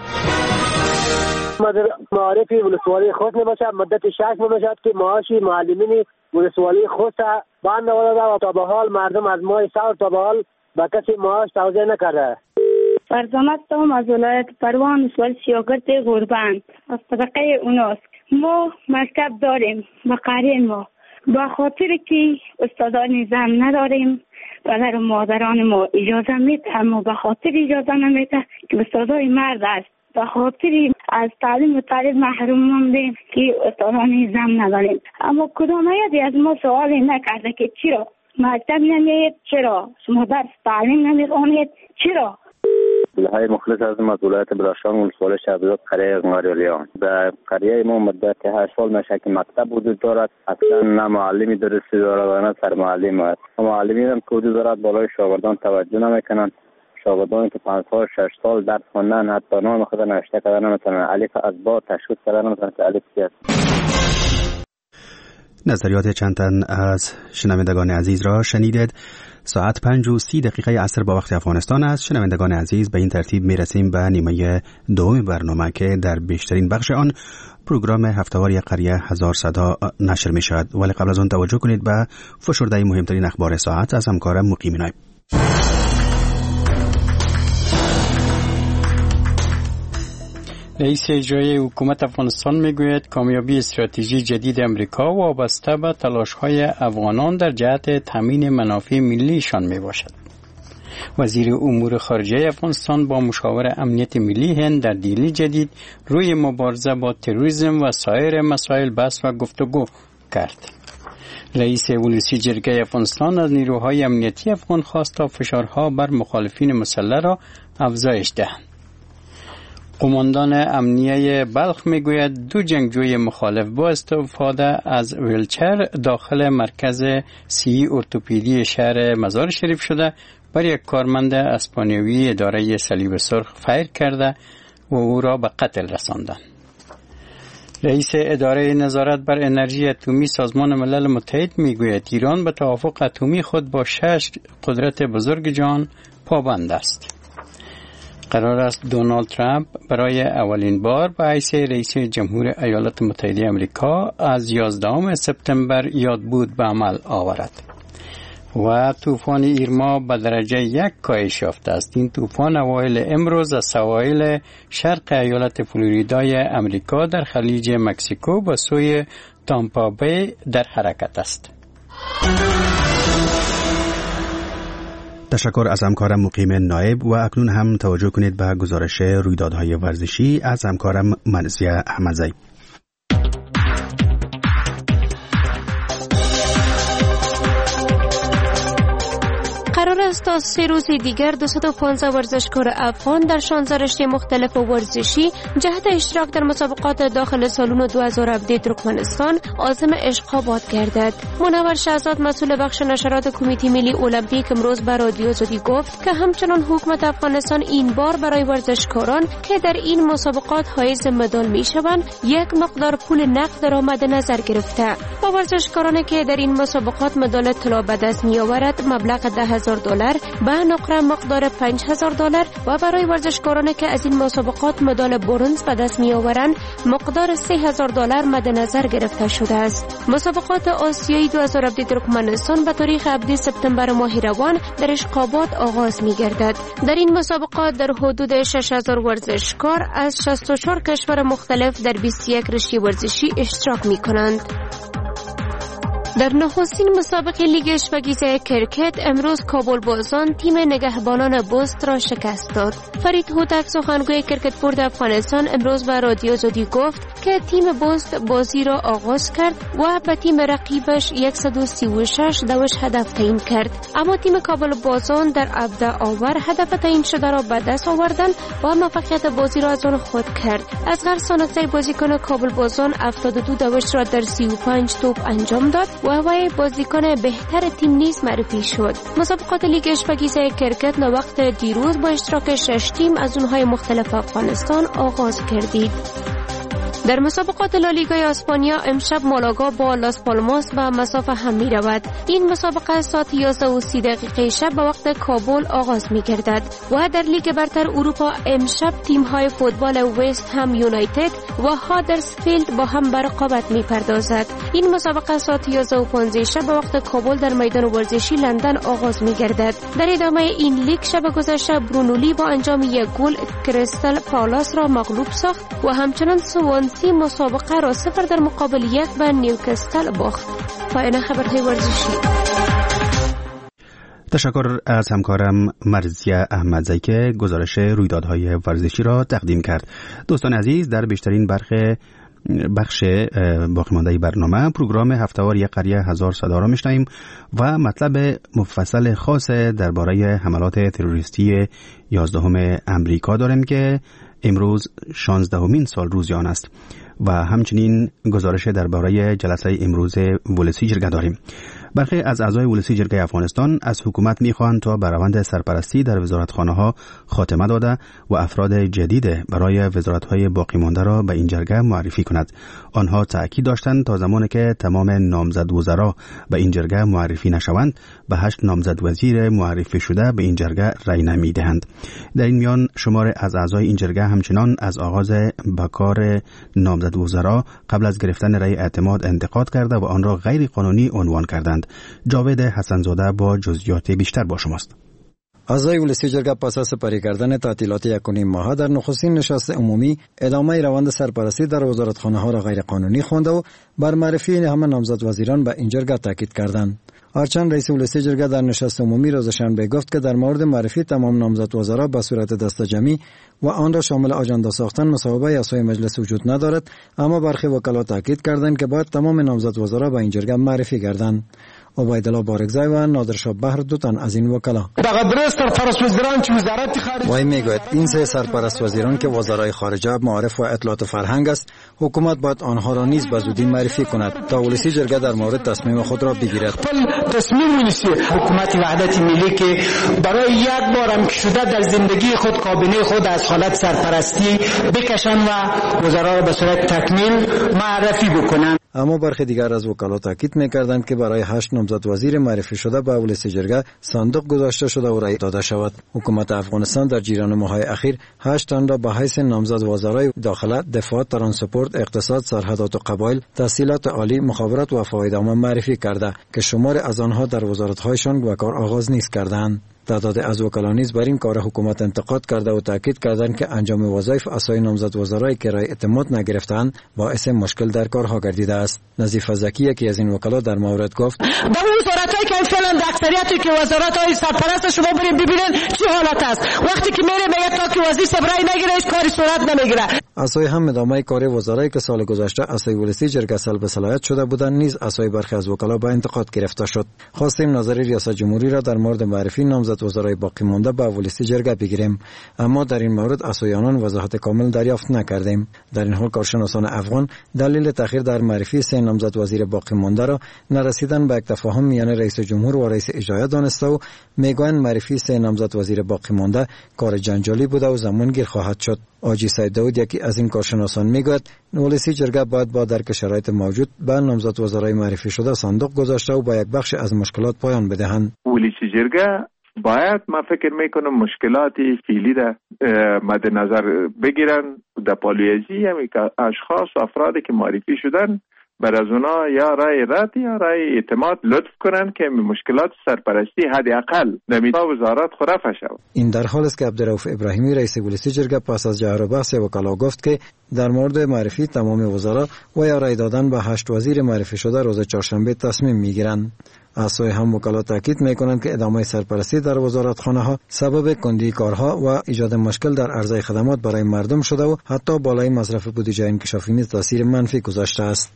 معارفی ولسوالی خود نباشد، مدت شش ماه باشد که معاشی معلمین ولسوالی خود بند آورده و تا به حال مردم از ماه سال تا به حال به کسی معاش توزیع نکرده. فرزانت هم از ولایت پروان ولسوالی سیاگرد غربند از طبقه اوناست. ما مکتب داریم و قریه ما با خاطر که استادان زن نداریم پدر و مادران ما اجازه میده اما به خاطر اجازه نمیده که استادای مرد است به خاطر از تعلیم و تعلیم محروم ماندیم که استادان زن نداریم. اما کدام یکی از ما سوالی نکرده که چرا مکتب نمیید، چرا شما درس تعلیم نمیخوانید، چرا؟ های مخلص از ما ولایت بدخشان ولسوالی شهرزاد قریه قماریالیان. در قریه ما مدت هشت سال میشه که مکتب وجود دارد، اصلا نه معلمی درستی دارد و نه سرمعلم است. معلمین هم که وجود دارد بالای شاگردان توجه نمیکنند. شاگردانی که پنج سال شش سال درس خواندن حتی نام خود نوشته کردن نمیتونن، الف از با تشخیص کردن نمیتونن که الف چی است. نظریات چند تن از شنوندگان عزیز را شنیدید. ساعت پنج و سی دقیقه عصر با وقت افغانستان است. شنوندگان عزیز، به این ترتیب میرسیم به نیمه دوم برنامه که در بیشترین بخش آن پروگرام هفته‌واری قریه هزار صدا نشر می شود. ولی قبل از آن توجه کنید به فشرده مهمترین اخبار ساعت از همکارم مقیم نایب. رئیس اجرایی حکومت افغانستان میگوید کامیابی استراتژی جدید امریکا وابسته به تلاش‌های افغانان در جهت تامین منافع ملیشان میباشد. وزیر امور خارجه افغانستان با مشاور امنیت ملی هند در دیلی جدید روی مبارزه با تروریسم و سایر مسائل بحث و گفتگو کرد. رئیس ولسی جرگه افغانستان از نیروهای امنیتی افغان خواست تا فشارها بر مخالفین مسلح را افزایش دهند. قماندان امنیه بلخ میگوید دو جنگجوی مخالف با استفاده از ویلچر داخل مرکز سی ارتوپدی شهر مزار شریف شده بر یک کارمند اسپانیایی اداره صلیب سرخ فیر کرده و او را به قتل رساندند. رئیس اداره نظارت بر انرژی اتمی سازمان ملل متحد میگوید ایران به توافق اتمی خود با شش قدرت بزرگ جهان پابند است. قرار است دونالد ترامپ برای اولین بار به حیث رئیس جمهور ایالات متحده آمریکا از یازدهم سپتامبر یادبود به عمل آورد. و طوفان ایرما به درجه یک کاهش یافته است. این طوفان اوایل امروز از سواحل شرق ایالت فلوریدای امریکا در خلیج مکزیکو به سوی تامپا بی در حرکت است. تشکر از همکارم مقیم نایب و اکنون هم توجه کنید به گزارش رویدادهای ورزشی از همکارم مرزیه احمدزی. قرار است تا سه روز دیگر دویست و پانزده ورزشکار افغان در شانزده رشته مختلف ورزشی جهت اشتراک در مسابقات داخل سالن دو هزار و هفده ترکمنستان عازم اشقابات گردد. منور شهزاد مسئول بخش نشرات کمیته ملی المپیک امروز به رادیو آزادی گفت که همچنان حکومت افغانستان این بار برای ورزشکاران که در این مسابقات حائز مدال میشوند یک مقدار پول نقد را مد نظر گرفته. با ورزشکارانی که در این مسابقات مدال طلا به دست میآورد مبلغ ده هزار دلار به نقره مقدار پنج هزار دلار و برای ورزشکارانی که از این مسابقات مدال برنز به دست می آورند مقدار سه هزار دلار مد نظر گرفته شده است. مسابقات آسیایی دو هزار و هفده ترکمنستان به تاریخ هفده سپتامبر ماه روان در اشقابات آغاز می گردد. در این مسابقات در حدود شش هزار ورزشکار از شصت و چهار کشور مختلف در بیست و یک رشته ورزشی اشتراک می کنند. در نخستین مسابقه لیگ اشپگیزه کرکت امروز کابل بازان تیم نگهبانان بست را شکست داد. فرید هوتک سخنگوی کرکت بورد افغانستان امروز به رادیو آزادی گفت که تیم بست بازی را آغاز کرد و به تیم رقیبش صد و سی و شش دوش هدف تعیین کرد، اما تیم کابل بازان در ابدا آور هدف تعیین شده را به دست آوردند و موفقیت بازی را از آن خود کرد. اصغر سانتزی بازیکن کابل بازان هفتاد و دو دوش را در سی و پنج توپ انجام داد و وی بازیکن بهتر تیم نیز معرفی شد. مسابقات لیگ اشپگیزه کرکت نه وقت دیروز با اشتراک شش تیم از اونهای مختلف افغانستان آغاز گردید. در مسابقات لالیگای اسپانیا امشب مالاگا با لاس پالماس به مسافه هم می رود. این مسابقه ساعت یازده و سی دقیقه شب به وقت کابل آغاز می گردد و در لیگ برتر اروپا امشب تیم های فوتبال وست هم یونایتد و هادرسفیلد با هم به رقابت می پردازد. این مسابقه ساعت یازده و پانزده شب به وقت کابل در میدان ورزشی لندن آغاز می گردد. در ادامه این لیگ شب گذشته برونولی با انجام یک گل کریستال پالاس را مغلوب ساخت و همچنان سوانسی مسابقه را صفر در مقابل یک به نیوکاسل باخت. پایان خبرهای ورزشی. تشکر از همکارم مرزیه احمدزی که گزارش رویدادهای ورزشی را تقدیم کرد. دوستان عزیز، در بیشترین برخه بخش باقی مانده برنامه پروگرام هفته‌وار یک قریه هزار صدا را میشنویم و مطلب مفصل خاص درباره حملات تروریستی یازدهم امریکا داریم که امروز شانزدهمین سال روز آن است و همچنین گزارش درباره جلسه امروز ولسی جرگه داریم. برخی از اعضای ولسی جرگه افغانستان از حکومت میخواهند تا به روند سرپرستی در وزارتخانه ها خاتمه داده و افراد جدید برای وزارت‌های باقی مانده را به این جرگه معرفی کند. آنها تأکید داشتند تا زمانی که تمام نامزد وزرا به این جرگه معرفی نشوند به هشت نامزد وزیر معرفی شده به این جرگه رأی نمیدهند. در این میان شمار از اعضای این جرگه همچنان از آغاز به کار نامزد وزرا قبل از گرفتن رأی اعتماد انتقاد کرده و آن را غیر قانونی عنوان کردند. جاوید حسنزاده با جزئیات بیشتر با شماست. اعضای ولسی جرگه پس از سپری کردن تعطیلات یک و نیم ماه در نخستین نشست عمومی ادامه روند سرپرستی در وزارتخانه ها را غیر قانونی خوانده و بر معرفی همه نامزد وزیران به این جرگه تاکید کردند. هرچند رئیس ولسی جرگه در نشست عمومی روز شنبه گفت که در مورد معرفی تمام نامزد وزرا به صورت دسته جمعی و آن را شامل آژاندا ساختن مصوبه اعضای مجلس وجود ندارد، اما برخی وکلا تاکید کردند که باید تمام نامزد وزرا به این جرگه معرفی گردند. عبیدالله بارکزی و نادرشاه بحر دو تن از این وکلا وای میگوید این سه سرپرست وزیران که وزرای خارجه، معارف و اطلاعات فرهنگ است، حکومت باید آنها را نیز به زودی معرفی کند تا ولسی جرگه در مورد تصمیم خود را بگیرد. تصمیم می‌نیسه حکومت وحدت ملی که برای یک بار هم که شده در زندگی خود کابینه خود از حالت سرپرستی بکشن و وزرا را به صورت تکمیل معرفی بکنن. اما برخی دیگر از وکلا تاکید می‌کردند که برای هشت نامزد وزیر معرفی شده به ولسی جرگه صندوق گذاشته شده و رأی داده شود. حکومت افغانستان در جریان ماه‌های اخیر هشت تن را به حیث نامزد وزرای داخله، دفاع، ترانسپورت، اقتصاد، سرحدات و قبایل، تحصیلات عالی، مخابرات و فواید عامه معرفی کرده که شمار از آنها در وزارت‌هایشان به کار آغاز نیست کردند. تعداد از وکلا نیز بر این کار حکومت انتقاد کرده و تاکید کردند که انجام وظایف اسای نامزد وزرای که رأی اعتماد نگرفتند باعث مشکل در کارها گردیده است. نظیف زکی یکی از این وکلا در مورد گفت: در وزارتایی که فعلا در اکثریتی که وزارت‌های سرپرست شما برید ببینید چه حالت است. وقتی که میره میگه تا که وزیر رأی نگیره هیچ کاری صورت نمیگیره. اسای هم ادامه کار وزرایی که سال گذشته اسای ولسی جرگه سلب صلاحیت شده بودند نیز اسای برخی از وکلا با انتقاد گرفته شد. خواستیم نظر ریاست جمهوری را در مورد معرفی نامزد وزرای باقی مانده به ولسی جرگه بگیریم، اما در این مورد اسای آنان وضاحت کامل دریافت نکردیم. در این حال کارشناسان افغان دلیل تأخیر در معرفی سه نامزد وزیر باقی مانده را نرسیدن به یک تفاهم میان رئیس جمهور و رئیس اجرایی دانسته و میگویند معرفی سه نامزد وزیر باقی مانده کار جنجالی بوده و زمانگیر خواهد شد. آجی سید داود یکی از این کارشناسان میگوید ولسی جرگه باید با درک شرایط موجود به نامزد وزرای معرفی شده صندوق گذاشته و با یک بخش از مشکلات پایان بدهند. ولسی جرگه باید ما فکر میکنم مشکلات فعلی را مد نظر بگیرن در پالیزی همی که اشخاص و افرادی که معرفی شدن بر از اونا یا رای رد یا رای اعتماد لطف کنن که مشکلات سرپرستی حداقل نمیده وزارت خرافه شود. این در حال است که عبدالرؤوف ابراهیمی رئیس ولسی جرگه پس از جهر و بحث وکلا گفت که در مورد معرفی تمام وزرا و یا رای دادن به هشت وزیر معرفی شده روز چهارشنبه تصمیم میگیرند. اعضای هم وکلا تاکید میکنند که ادامه سرپرستی در وزارتخانه ها سبب کندی کارها و ایجاد مشکل در عرضه خدمات برای مردم شده و حتی بالای مصرف بودجه انکشافی نیز تاثیر منفی گذاشته است.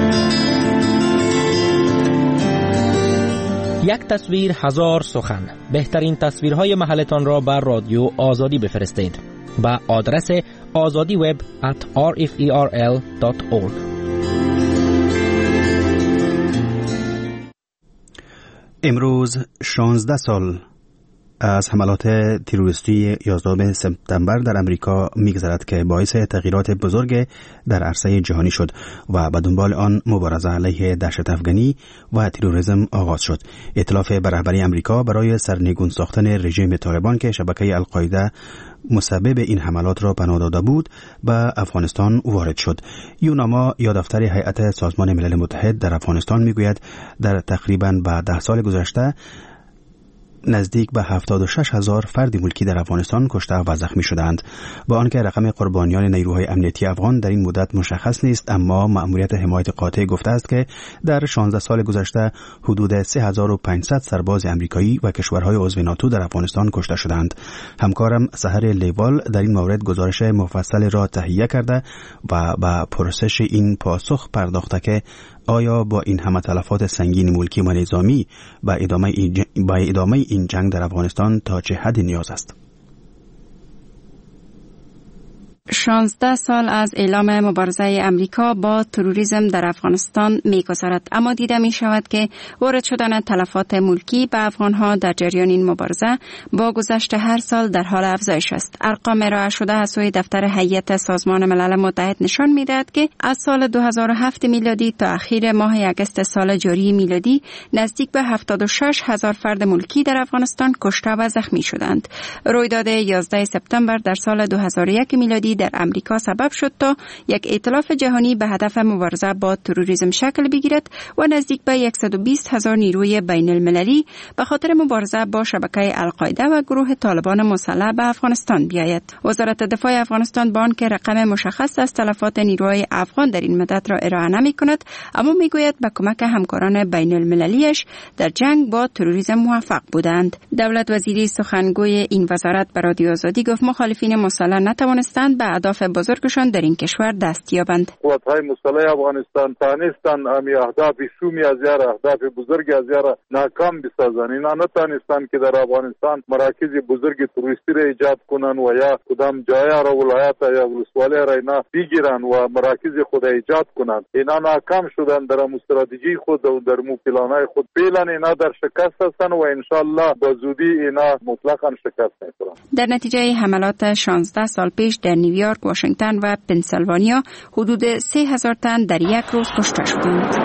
یک تصویر هزار سخن. بهترین تصویرهای محلتان را بر رادیو آزادی بفرستید با آدرس azadi web at r f e r l dot org. امروز شانزده سال از حملات تروریستی یازدهم سپتامبر در امریکا می‌گذرد که باعث تغییرات بزرگ در عرصه جهانی شد و به دنبال آن مبارزه علیه دهشت افغانی و تروریسم آغاز شد. ائتلاف به رهبری امریکا برای سرنگون ساختن رژیم طالبان که شبکه القاعده مسبب این حملات را پناه داده بود به افغانستان وارد شد. یوناما یا دفتر هیئت سازمان ملل متحد در افغانستان میگوید در تقریباً به ده سال گذشته نزدیک به هفتاد و شش هزار فرد ملکی در افغانستان کشته و زخمی شدند. با آنکه رقم قربانیان نیروهای امنیتی افغان در این مدت مشخص نیست، اما مأموریت حمایت قاطع گفته است که در شانزده سال گذشته حدود سه هزار و پانصد سرباز امریکایی و کشورهای عضو ناتو در افغانستان کشته شدند. همکارم سحر لیوال در این مورد گزارش مفصل را تهیه کرده و با پرسش این پاسخ پرداخته که آیا با این همه تلفات سنگین ملکی و نظامی با ادامه با ادامه این جنگ در افغانستان تا چه حدی نیاز است؟ شانزده سال از اعلام مبارزه امریکا با تروریسم در افغانستان می‌گذرد، اما دیده می شود که وارد شدن تلفات ملکی به افغانها در جریان این مبارزه با گذشت هر سال در حال افزایش است. ارقام ارائه شده از سوی دفتر هیئت سازمان ملل متحد نشان می‌دهد که از سال دو هزار و هفت میلادی تا اخیر ماه اگست سال جاری میلادی نزدیک به هفتاد و شش هزار فرد ملکی در افغانستان کشته و زخمی شدند. رویداد یازده سپتامبر در سال دو هزار و یک میلادی در امریکا سبب شد تا یک ائتلاف جهانی به هدف مبارزه با تروریسم شکل بگیرد و نزدیک به صد و بیست هزار نیروی بین المللی به خاطر مبارزه با شبکه القاعده و گروه طالبان مسلح به افغانستان بیاید. وزارت دفاع افغانستان با آنکه رقم مشخص از تلفات نیروهای افغان در این مدت را ارائه نمی کند، اما میگوید به کمک همکاران بین المللیش در جنگ با تروریسم موفق بودند. دولت وزیری سخنگوی این وزارت به رادیو آزادی گفت مخالفین مسلح نتوانستند به اهداف بزرگشان در این کشور دست یابند. قوت‌های مسلح افغانستان تانستند امی اهداف شومی از یار اهداف بزرگ از یار ناکام بسازند. اینا نتانستند که در افغانستان مراکز بزرگ توریستی را ایجاد کنند و یا کدام جای را ولایت یا ولسوالی را اینا بگیرند و مراکز خود ایجاد کنند. اینا ناکام شدند در استراتژی خود و در پلان‌های خود. فعلا اینا در شکست هستند و ان شاء الله با زودی اینا مطلقاً شکست می‌خورند. در نتیجه حملات شانزده سال پیش در نیویورک، واشنگتن و پنسیلوانیا حدود سه هزار تن در یک روز کشته شدند.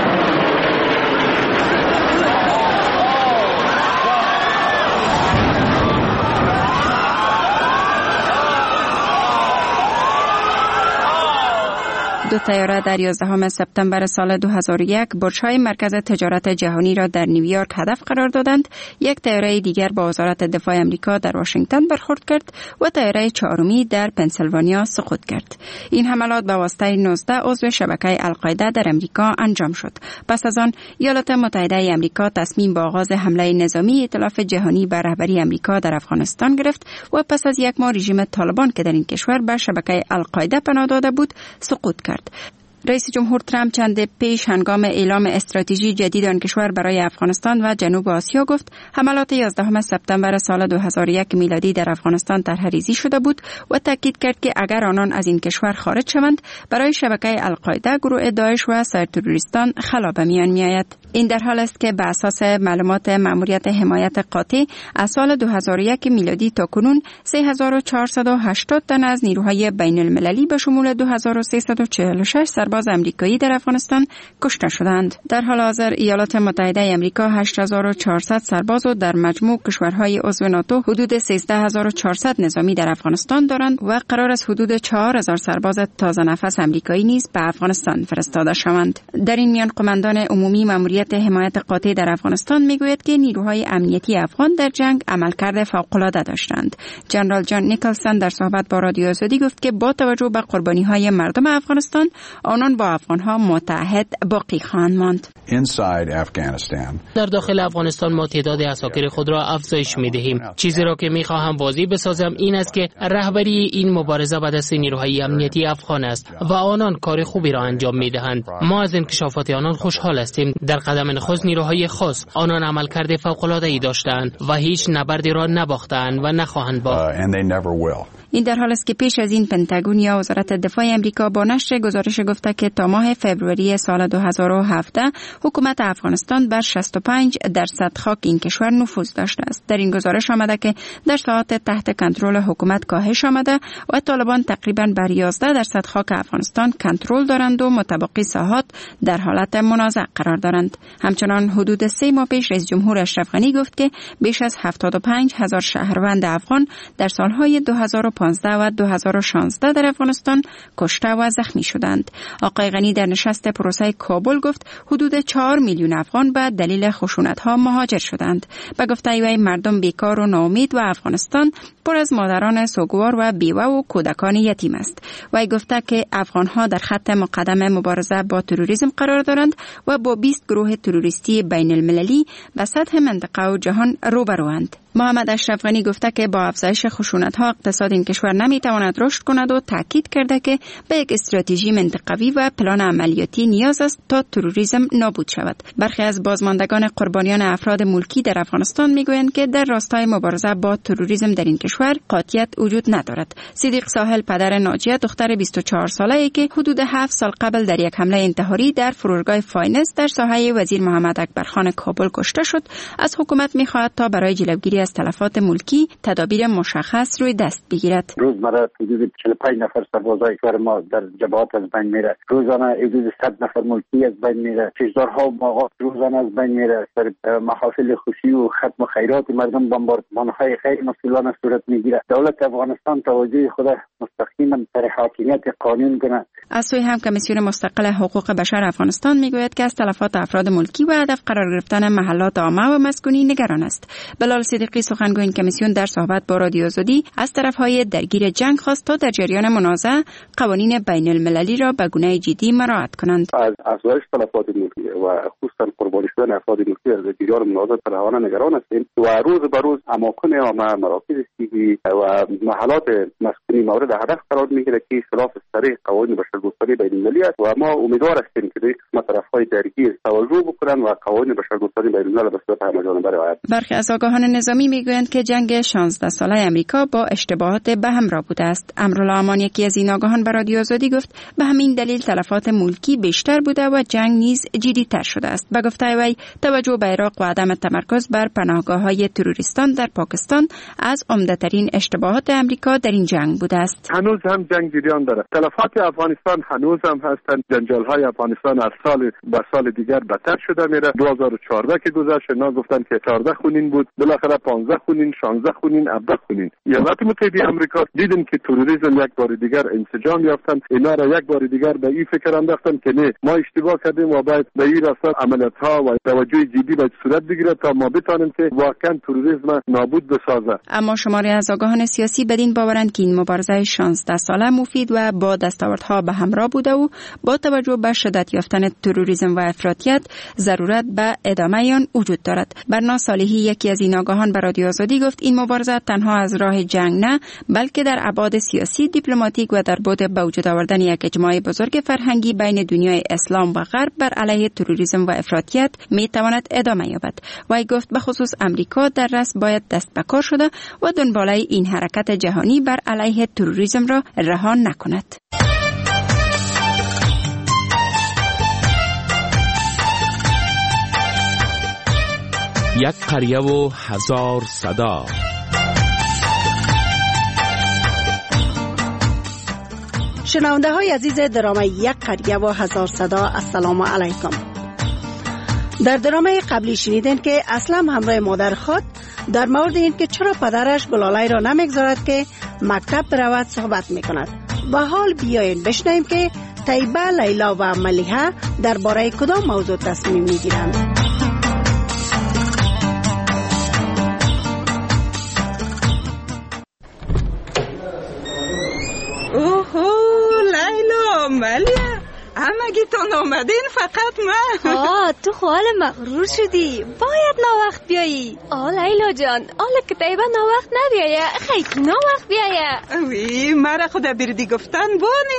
دو طیاره در یازدهم سپتامبر سال دو هزار و یک برج‌های مرکز تجارت جهانی را در نیویورک هدف قرار دادند. یک طیاره دیگر با وزارت دفاع آمریکا در واشنگتن برخورد کرد و طیاره چهارمی در پنسیلوانیا سقوط کرد. این حملات به واسطه نوزده عضو شبکه القاعده در آمریکا انجام شد. پس از آن ایالات متحده آمریکا تصمیم به آغاز حمله نظامی ائتلاف جهانی به رهبری آمریکا در افغانستان گرفت و پس از یک ماه رژیم طالبان که در این کشور به شبکه القاعده پناه داده بود سقوط کرد. رئیس جمهور ترامپ چند پیش هنگام اعلام استراتژی جدید آن کشور برای افغانستان و جنوب آسیا گفت حملات یازدهم سپتامبر سال دو هزار و یک میلادی در افغانستان طرح‌ریزی شده بود و تاکید کرد که اگر آنان از این کشور خارج شوند برای شبکه القاعده، گروه داعش و سایر تروریستان خلا به میان میآید. این در حال است که بر اساس معلومات مأموریت حمایت قاطع از سال دو هزار و یک میلادی تا کنون سه هزار و چهارصد و هشتاد تن از نیروهای بین المللی به شمول دو هزار و سیصد و چهل و شش سرباز امریکایی در افغانستان کشته شدند. در حال حاضر ایالات متحده آمریکا هشت هزار و چهارصد سرباز و در مجموع کشورهای عضو ناتو حدود سیزده هزار و چهارصد نظامی در افغانستان دارند و قرار است حدود چهار هزار سرباز تازه نفس امریکایی نیز به افغانستان فرستاده شوند. در این میان قماندان عمومی مأموریت حمایت قاطع در افغانستان میگوید که نیروهای امنیتی افغان در جنگ عملکرد فوق‌العاده داشتند. جنرال جان نیکلسن در صحبت با رادیو آزادی گفت که با توجه به قربانی‌های مردم افغانستان آنان با افغان‌ها متحد باقی خواهند ماند. در داخل افغانستان ما تعداد عساکر خود را افزایش می‌دهیم. چیزی را که می‌خواهم واضح بسازم این است که رهبری این مبارزه به دست نیروهای امنیتی افغان است و آنان کار خوبی را انجام می‌دهند. ما از انکشافات آنان خوشحال هستیم. در قدم نخست نیروهای خاص آنان عملکرد فوق‌العاده‌ای داشتند و هیچ نبردی را نباختند و نخواهند باخت. این در حال است که پیش از این پنتاگون یا وزارت دفاع امریکا با نشر گزارش گفته که تا ماه فوریه سال دو هزار و هفده حکومت افغانستان بر شصت و پنج درصد خاک این کشور نفوذ داشته است. در این گزارش آمده که در ساحات تحت کنترل حکومت کاهش آمده و طالبان تقریبا بر یازده درصد خاک افغانستان کنترل دارند و متبقی ساحات در حالت منازع قرار دارند. همچنان حدود سه ماه پیش رئیس جمهور اشرف غنی گفت که بیش از هفتاد و پنج هزار شهروند افغان در سالهای دو هزار و پانزده و دو هزار و شانزده در افغانستان کشته و زخمی شدند. آقای غنی در نشست پروسه کابل گفت حدود چهار میلیون افغان به دلیل خشونت‌ها مهاجر شدند. به گفته وی مردم بیکار و ناامید و افغانستان پر از مادران سوگوار و بیوه و کودکان یتیم است. وی گفته که افغان‌ها در خط مقدم مبارزه با تروریسم قرار دارند و با بیست گروه تروریستی بین المللی به سطح منطقه و جهان روبروند. محمد اشرف غنی گفته که با افزایش خشونت‌ها اقتصاد این کشور نمیتواند رشد کند و تاکید کرده که به یک استراتژی منطقوی و پلان عملیاتی نیاز است تا تروریسم نابود شود. برخی از بازماندگان قربانیان افراد ملکی در افغانستان میگویند که در راستای مبارزه با تروریسم در این کشور قاطعیت وجود ندارد. صدیق ساحل پدر ناجیه دختر بیست و چهار ساله‌ای که حدود هفت سال قبل در یک حمله انتحاری در فرودگاه فاینس در ساحه وزیر محمد اکبر خان کابل کشته شد، از حکومت می‌خواهد تا برای جلوگیری از تلفات ملکی تدابیر مشخص روی دست بگیرد. روزمره حدود چهل و پنج نفر سربازای کشور ما در جبهات از بین میره. روزانه حدود صد نفر ملکی از بین میره. کشدارها و باغات روزانه از بین میره. در محافل خوشی و ختم خیرات مردم بمباردمان‌های غیر مسئولانه صورت میگیره. دولت افغانستان توجه خود مستقیما در حاکمیت قانون کنه. از سوی هم کمیسیون مستقل حقوق بشر افغانستان میگوید که از تلفات افراد ملکی و هدف قرار گرفتن محلات عامه و مسکونی نگران است. بلال صدیقی سخنگوی این کمیسیون در صحبت با رادیو آزادی از طرفهای درگیر جنگ خواست تا در جریان منازعه قوانین بین المللی را به گونه جدی مراعات کنند. از افزایش تلفات ملکی و خصوصا قربانی شدن افراد ملکی در جریان منازعه طرفانه نگران هستیم و روز به روز اماکن عامه، مراکز سیاسی و محلات مسکونی مورد هدف قرار میگیره که خلاف صریح قوانین بشرگستری بین المللی است و ما امیدوار هستیم که این قسمت طرفهای درگیر توجه بکنند و قوانین بشرگستری بین الملل به صورت همه‌جانبه رعایت. برخی از آگاهان نظامی میگویند که جنگ شانزده ساله امریکا با اشتباهات به همراه بوده است. امرالله امان یکی از این آگاهان به رادیو آزادی گفت به همین دلیل تلفات ملکی بیشتر بوده و جنگ نیز جدی‌تر شده است. به گفته وی توجه به عراق و عدم تمرکز بر پناهگاه‌های تروریستان در پاکستان از عمده‌ترین اشتباهات امریکا در این جنگ بوده است. هنوز هم جنگ جریان دارد. تلفات افغانستان هنوز هم هستند. جنجال‌های افغانستان از سال به سال دیگر بدتر شده میره. دو هزار و چهارده که گذشت اینا گفتن که چهارده خونین بود، بالاخره پانزده خونین، شانزده خونین، هفده خونین. ایالات متحده آمریکا دیدن که تروریسم یک بار دیگر انسجام یافتن، اینا را یک بار دیگر به این فکر انداختن که نه ما اشتباه کردیم و باید به این راستا عملیات‌ها و توجه جدی باید صورت بگیره تا ما بتانیم که واقعا تروریسم نابود بسازه. اما شماری از آگاهان سیاسی بدین باورند که این مبارزه شانزده ساله مفید و با دستاوردها به همراه بوده و با توجه به شدت یافتن تروریسم و افراطیت ضرورت به ادامه آن وجود دارد. برنا صالحی یکی از این آگاهان به رادیو آزادی گفت این مبارزه تنها از راه جنگ نه بلکه در ابعاد سیاسی، دیپلماتیک و در بعد به وجود آوردن یک اجماع بزرگ فرهنگی بین دنیای اسلام و غرب بر علیه تروریسم و افراطیت می تواند ادامه یابد. وی گفت به خصوص امریکا در رأس باید دست به کار شده و دنباله این حرکت جهانی بر علیه تروریسم را رها نکند. یک قریه و هزار صدا. شنونده های عزیز درامه یک قریه و هزار صدا، السلام علیکم. در درامه قبلی شنیدین که اسلم همراه مادر خود در مورد این که چرا پدرش گلالای را نمیگذارد که مکتب برود صحبت میکند. و حال بیاین بشنویم که طیبه، لیلا و ملیحه درباره کدام موضوع تصمیم میگیرند. اوهو لیلا، ملیحه، همگیتون آمدین فقط من. آه تو خال مغرور شدی، باید ناوقت بیایی. آه لیلا جان، آله که طیبه ناوقت نبیایه، خیلی ناوقت بیایه. وی مرا خدا بردی گفتن بانین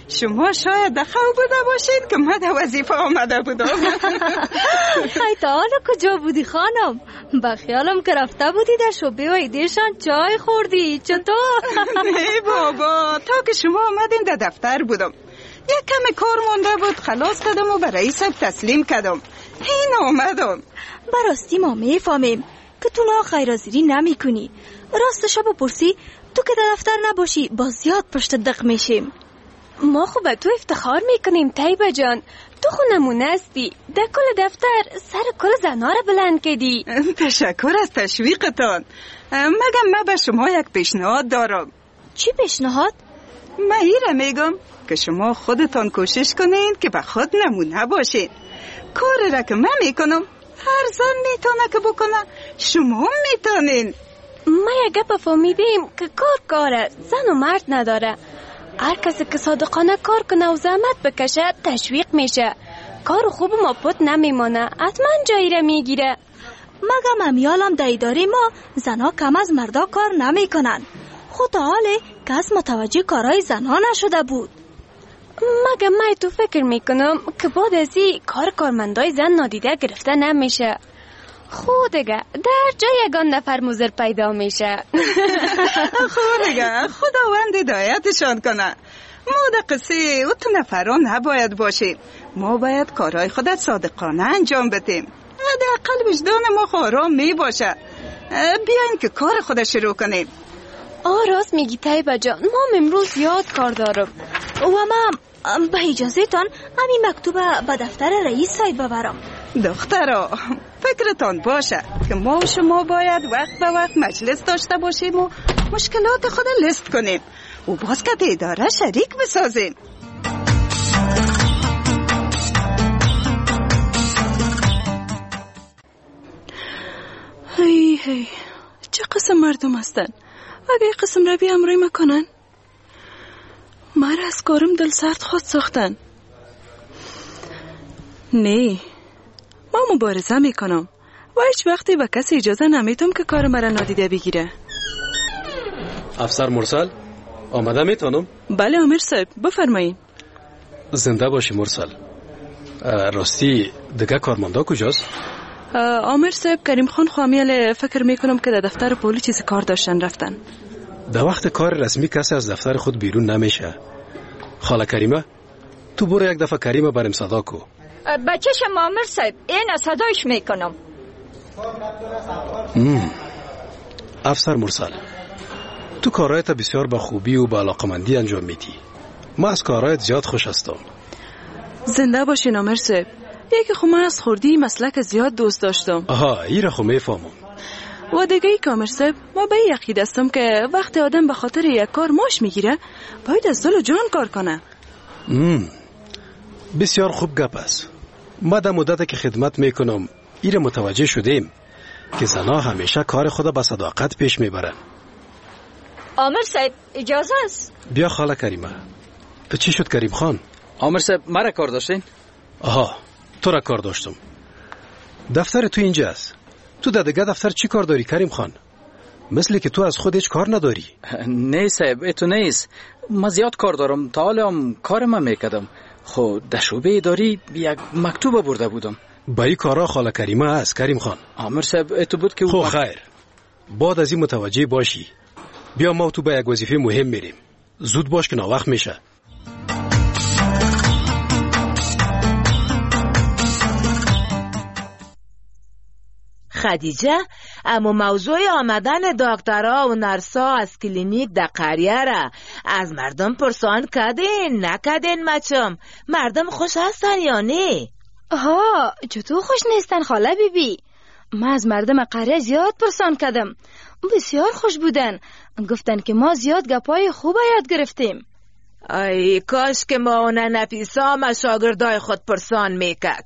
شما شاید در خواب بوده باشید که من در وظیفه آمده بودم. ای تا حالا کجا بودی خانم؟ با خیالم که رفته بودی در شعبه و ایدیشان چای خوردی. چطور؟ نه بابا، تا که شما آمدین در دفتر بودم. یک کم کار مونده بود، خلاص کردم و به رئیس تسلیم کردم. این آمدم. براستی ما میفهمیم که تو نا خیرازیری نمی کنی. راستشو بپرسی تو که در دفتر نباشی با زیاد پشت دق میشیم. ما خو به تو افتخار میکنیم طیبه جان. تو خو نمونه استی. در کل دفتر سر کل زنا را بلند کردی. تشکر از تشویقتان. مگم من به شما یک پیشنهاد دارم. چی پیشنهاد؟ من ایره میگم که شما خودتان کوشش کنین که به خود نمونه باشین. کار را که من میکنم هر زن میتونه که بکنه، شما هم میتونین. ما یک گپ فهمیدیم که کار کاره، زن و مرد نداره. هر کسی که صادقانه کار کنه و زحمت بکشه تشویق میشه. کار خوب ما پت نمیمانه، حتما جایی را میگیره. مگم امیالم در اداره ما زنها کم از مردا کار نمیکنن. خود حاله کس متوجه کارهای زنها نشده بود. مگم من تو فکر میکنم که بعد از این کار کارمندای زن نادیده گرفته نمیشه. خودگه در جای یگان نفر مضر پیدا میشه. خودگه خداوند هدایتشان کنه. ما در قصه او تو نفران نباید باشیم. ما باید کارهای خودت صادقانه انجام بدیم. حداقل وجدان ما آرام می باشه. بیاین که کار خود شروع کنیم. آه راست میگی طیبه جان، ما امروز زیاد کار دارم. و من به اجازه تان همین مکتوب به دفتر رئیس صاحب ببرم. دخترا فکرتان باشه که ما و شما باید وقت به وقت مجلس داشته باشیم و مشکلات خود لیست کنیم و باز که اداره شریک بسازیم. هی هی چه قسم مردم هستن؟ اگه قسم را بی امروی مکنن مرا از کارم دل سرد خود ساختن. نه، ما مبارزه میکنم و هیچ وقتی به کسی اجازه نمیتم که کار مرا نادیده بگیره. افسر مرسل آمده میتونم؟ بله امیر صاحب بفرمایید. زنده باشی مرسل. راستی دیگه کارمندا کجاست؟ امیر صاحب کریم خان خوامیل فکر میکنم که در دفتر پلیس چیز کار داشتن رفتن. در وقت کار رسمی کسی از دفتر خود بیرون نمیشه. خاله کریمه تو برو یک دفعه کریمه بریم صدا کو. بچه‌ش امیر صاحب این صدایش میکنم. افسر مرسل تو کارایت بسیار با خوبی و با علاقمندی انجام میدی. ما از کارایت زیاد خوش هستم. زنده باشین امیر صاحب. یکی خو من از خوردی مسلک زیاد دوست داشتم. آها ایره خو میفهمم. و دیگه ای که امیر صاحب ما به این عقیده هستم که وقتی آدم به خاطر یک کار ماش میگیره باید از دل و جان کار کنه. مم. بسیار خوب گپ است. ما در مدت که خدمت میکنم ایره متوجه شدیم که زنها همیشه کار خود با صداقت پیش میبرن. امیر صاحب اجازه است؟ بیا خاله کریمه. چی شد کریم خان؟ امیر صاحب مرا کار داشتین؟ آها تو را کار داشتم. دفتر تو اینجا است. تو در دیگه دفتر چی کار داری کریم خان؟ مثل که تو از خود هیچ کار نداری. نه صاحب اتو نیست. من زیاد کار دارم. تا حالا هم کارم میکردم. خب در شعبه اداری یک مکتوب برده بودم. با این کارا خاله کریمه است کریم خان. امیر صاحب اتو بود که خب خیر. بعد از این متوجه باشی. بیا ما تو به یک وظیفه مهم میریم. زود باش که ناوقت میشه. خدیجه اما موضوع آمدن دکترها و نرسا از کلینیک در قریه را از مردم پرسان کردین نکردین مچم؟ مردم خوش هستن یا نه؟ ها چطور خوش نیستن خاله بی بی؟ من از مردم قریه زیاد پرسان کردم، بسیار خوش بودن. گفتن که ما زیاد گپای خوب یاد گرفتیم. ای کاش که ما اون نفیسا ما شاگردای خود پرسان میکرد.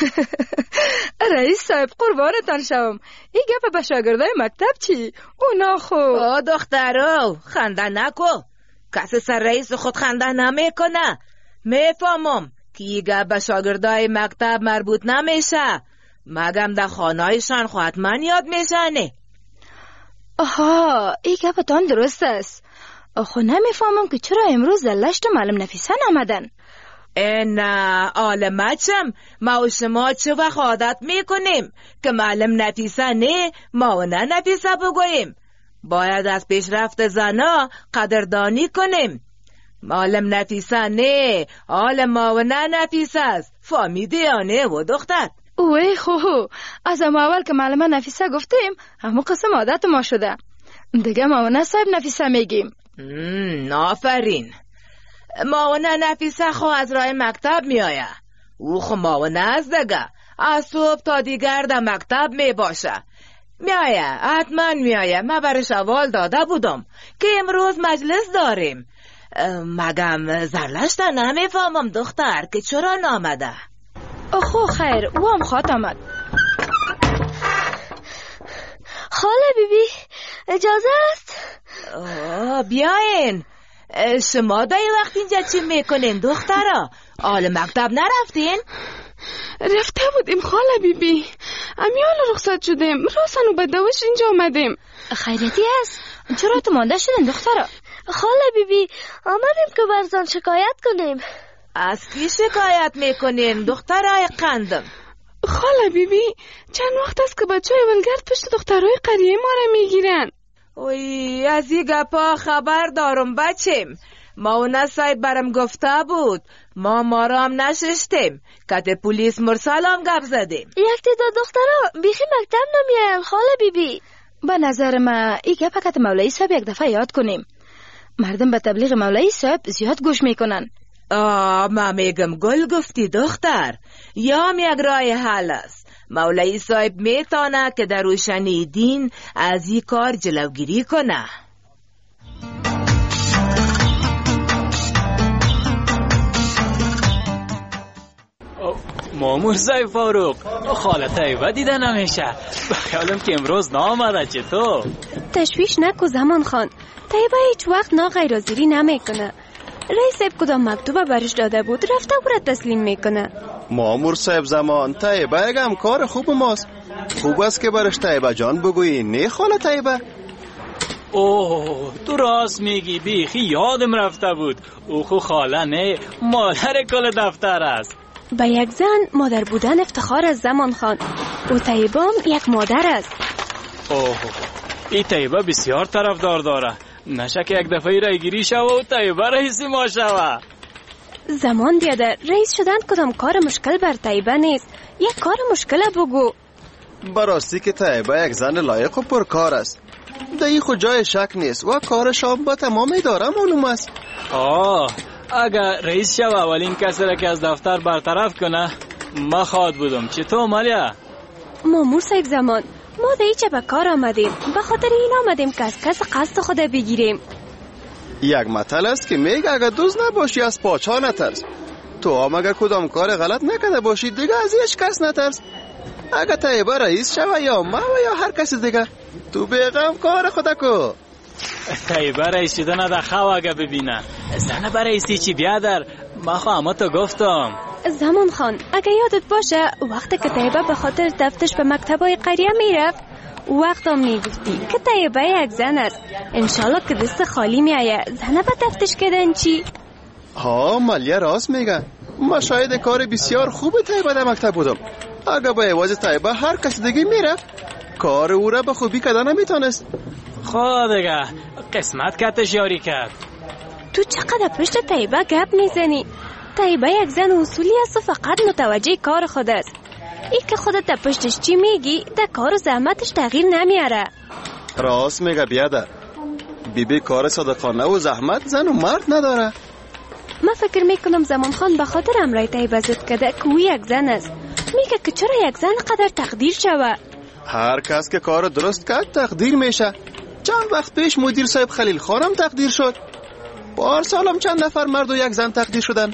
رئیس صاحب قربانتان شوم، این گپ به شاگردای مکتب چی؟ اونا خو او دخترو خنده نکو. کسی سر رئیس خود خنده نمیکنه. میفهمم که این گپ به شاگردای مکتب مربوط نمیشه، مگم در خانهایشان خو حتما یاد میشنه. آها این گپتان درست است. خو نمیفهمم که چرا امروز زلشت معلم نفیسه نامدن. نه عالمتشم، ما و شما چه وقت عادت میکنیم که معلم نفیسه نه ما و نه نفیسه بگوییم. باید از پیشرفت زنا قدردانی کنیم. معلم نفیسه نه حال ما و نه نفیسه است، فهمیدی یا نه و دختر؟ اوه خو از اما اول که معلم نفیسه گفتیم همون قسم عادت ما شده. دیگه ما و نه صاحب نفیسه میگیم. آفرین. ما و نه نفیسه خو از راه مکتب میآیه. او خو ما و نه از دیگه از صبح تا دیگر در مکتب می باشه. میآیه، حتما میآیه. من برش اول داده بودم که امروز مجلس داریم. مگم زرلشت نمیفهمم دختر که چرا نامده. خو خیر، او هم خواد آمد. خاله بیبی اجازه است؟ بیاین. شما دا یه وقت اینجا چی میکنین دخترا؟ آل مکتب نرفتین؟ رفته بودیم خاله بیبی، امیال رخصت شدیم، راستنو به دوش اینجا آمدیم. خیریتی است؟ چرا تو مانده شدین دخترا؟ خاله بیبی آمدیم که برزان شکایت کنیم. از کی شکایت میکنین دخترای قندم؟ خاله بیبی چند وقت است که بچه های ولگرد پشت دخترای قریه ما را میگیرن. اوی از این گپا خبر دارم بچیم. ما و نسایب برم گفته بود، ما ما را هم نششتیم، کت پولیس مرسال هم گپ زدیم. یک تعداد دخترها بیخی مکتب نمیاین خاله بیبی. به نظر ما این گپ کت مولوی صاحب یک دفعه یاد کنیم. مردم به تبلیغ مولوی صاحب زیاد گوش میکنن. آه ما میگم گل گفتی دختر، یا هم یک رای حل است. مولوی صاحب میتونه که در روشنی دین از این کار جلوگیری کنه. مامور صاحب فاروق، خاله طیبه دیده نمیشه. بخیالم که امروز نامده. چطور؟ تشویش نکو زمان خان، طیبه هیچ وقت نا غیرحاضری نمیکنه. رئیس صاحب کدام مکتوبه برش داده بود رفته برات تسلیم میکنه. مامور صاحب زمان، طیبه هم کار خوب ماست. خوب است که برش طیبه جان بگویی، نه خاله طیبه؟ اوه تو راست میگی، بیخی یادم رفته بود. او خو خاله نه مادر کل دفتر است. به یک زن مادر بودن افتخار از زمان خان. او طیبه هم یک مادر است. اوه این طیبه بسیار طرفدار داره. نشه که یک دفعه رای گیری شوه و طیبه رئیسی ما شوه. زمان بیادر، رئیس شدن کدام کار مشکل بر طیبه نیست. یک کار مشکل بگو. براستی که طیبه یک زن لایق و پرکار است، دایی خود جای شک نیست و کارش هم با تمام اداره معلوم است. آه اگر رئیس شوه اولین کسی را که از دفتر برطرف کنه ما خواد بودم. چطور مالیا؟ مامور صاحب زمان، ما در ایچه به کار آمدیم، به خاطر این آمدیم که از کس قصد خود بگیریم. یک مطل است که میگه اگر دوز نباشی از پاچا نترس. تو هم اگر کدام کار غلط نکده باشی دیگه از هیچ کس نترس. اگر طیبه رئیس شوه یا ما و یا هر کسی دیگه، تو بیغم کار خدا کو. طیبه رئیس شدن در خواه اگه ببینه زنه برای رئیسی چی بیادر. ما خواهم تو گفتم زمان خان، اگه یادت باشه وقتی که طیبه به خاطر دفتش به مکتبای قریه میرفت وقت هم میگفتی که طیبه یک زن است، انشالله که دست خالی میایه زنه به دفتش کدن چی؟ ها مالیه راست میگه. ما شاید کار بسیار خوب طیبه در مکتب بودم. اگه با عوض طیبه هر کس دیگه میرفت کار او را به خوبی کدن نمیتونست. خود دیگه قسمت کتش یاری کرد. تو چقدر پشت طیبه گپ میزنی؟ طیبه یک زن اصولی است و فقط متوجه کار خود است. ای که خودت در پشتش چی میگی در کار و زحمتش تغییر نمیاره. راست میگه بیادر. بی بی کار صادقانه و زحمت زن و مرد نداره. من فکر میکنم زمان خان به خاطر امرای طیبه زد کده که او یک زن است. میگه که چرا یک زن قدر تقدیر شوه. هر کس که کار درست کرد تقدیر میشه. چند وقت پیش مدیر صاحب خلیل خانم تقدیر شد. پارسال هم چند نفر مرد و یک زن تقدیر شدن.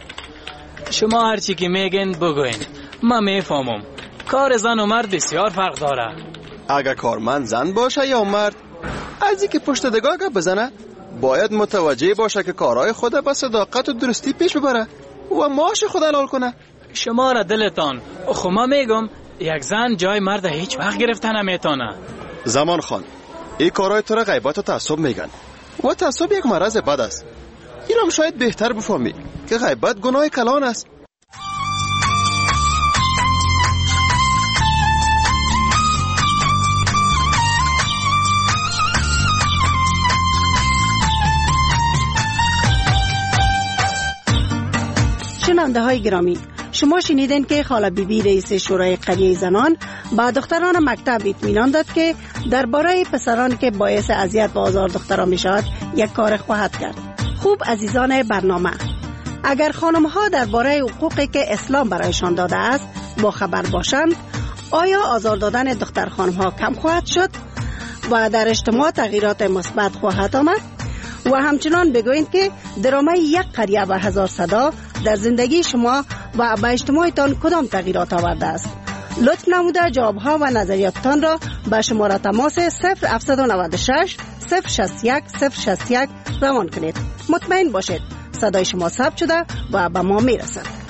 شما هرچی که میگن بگوین، من میفهمم کار زن و مرد بسیار فرق داره. اگه کارمند زن باشه یا مرد، از اینکه پشت دگاه بزنه باید متوجه باشه که کارهای خود با صداقت و درستی پیش ببره و معاش خود حلال کنه. شما را دلتان خو ما میگم یک زن جای مرد هیچ وقت گرفته نمیتونه. زمان خان، این کارهای تو را غیبت و تعصب میگن و تعصب یک مرض بد است. اینم شاید بهتر بفهمی که غیبت گناه کلان است. شنونده های گرامی، شما شنیدین که خاله بیبی رئیس شورای قریه زنان با دختران مکتب اطمینان داد که درباره پسران که باعث اذیت و آزار دختران می شود یک کار خواهد کرد. خوب عزیزان برنامه، اگر خانم ها درباره حقوقی که اسلام برایشان داده است با خبر باشند، آیا آزار دادن دختر خانم ها کم خواهد شد و در اجتماع تغییرات مثبت خواهد آمد؟ و همچنان بگویید که درامه یک قریه و هزار صدا در زندگی شما و به اجتماعتان کدام تغییرات آورده است؟ لطف نموده جوابها و نظریاتتان را به شماره تماس صفر هفت نه شش صفر شصت یک صفر شصت یک روان کنید. مطمئن باشید صدای شما ثبت شده و به ما میرسد.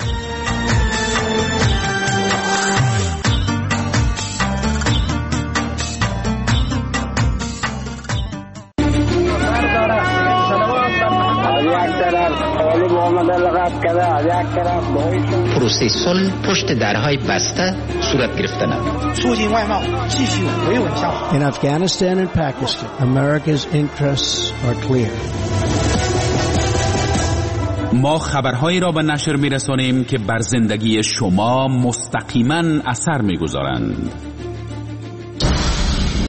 پروسه صلح پشت درهای بسته صورت گرفتن است. In Afghanistan and Pakistan, America's interests are clear. ما خبرهایی را به نشر می‌رسانیم که بر زندگی شما مستقیما اثر می‌گذارند.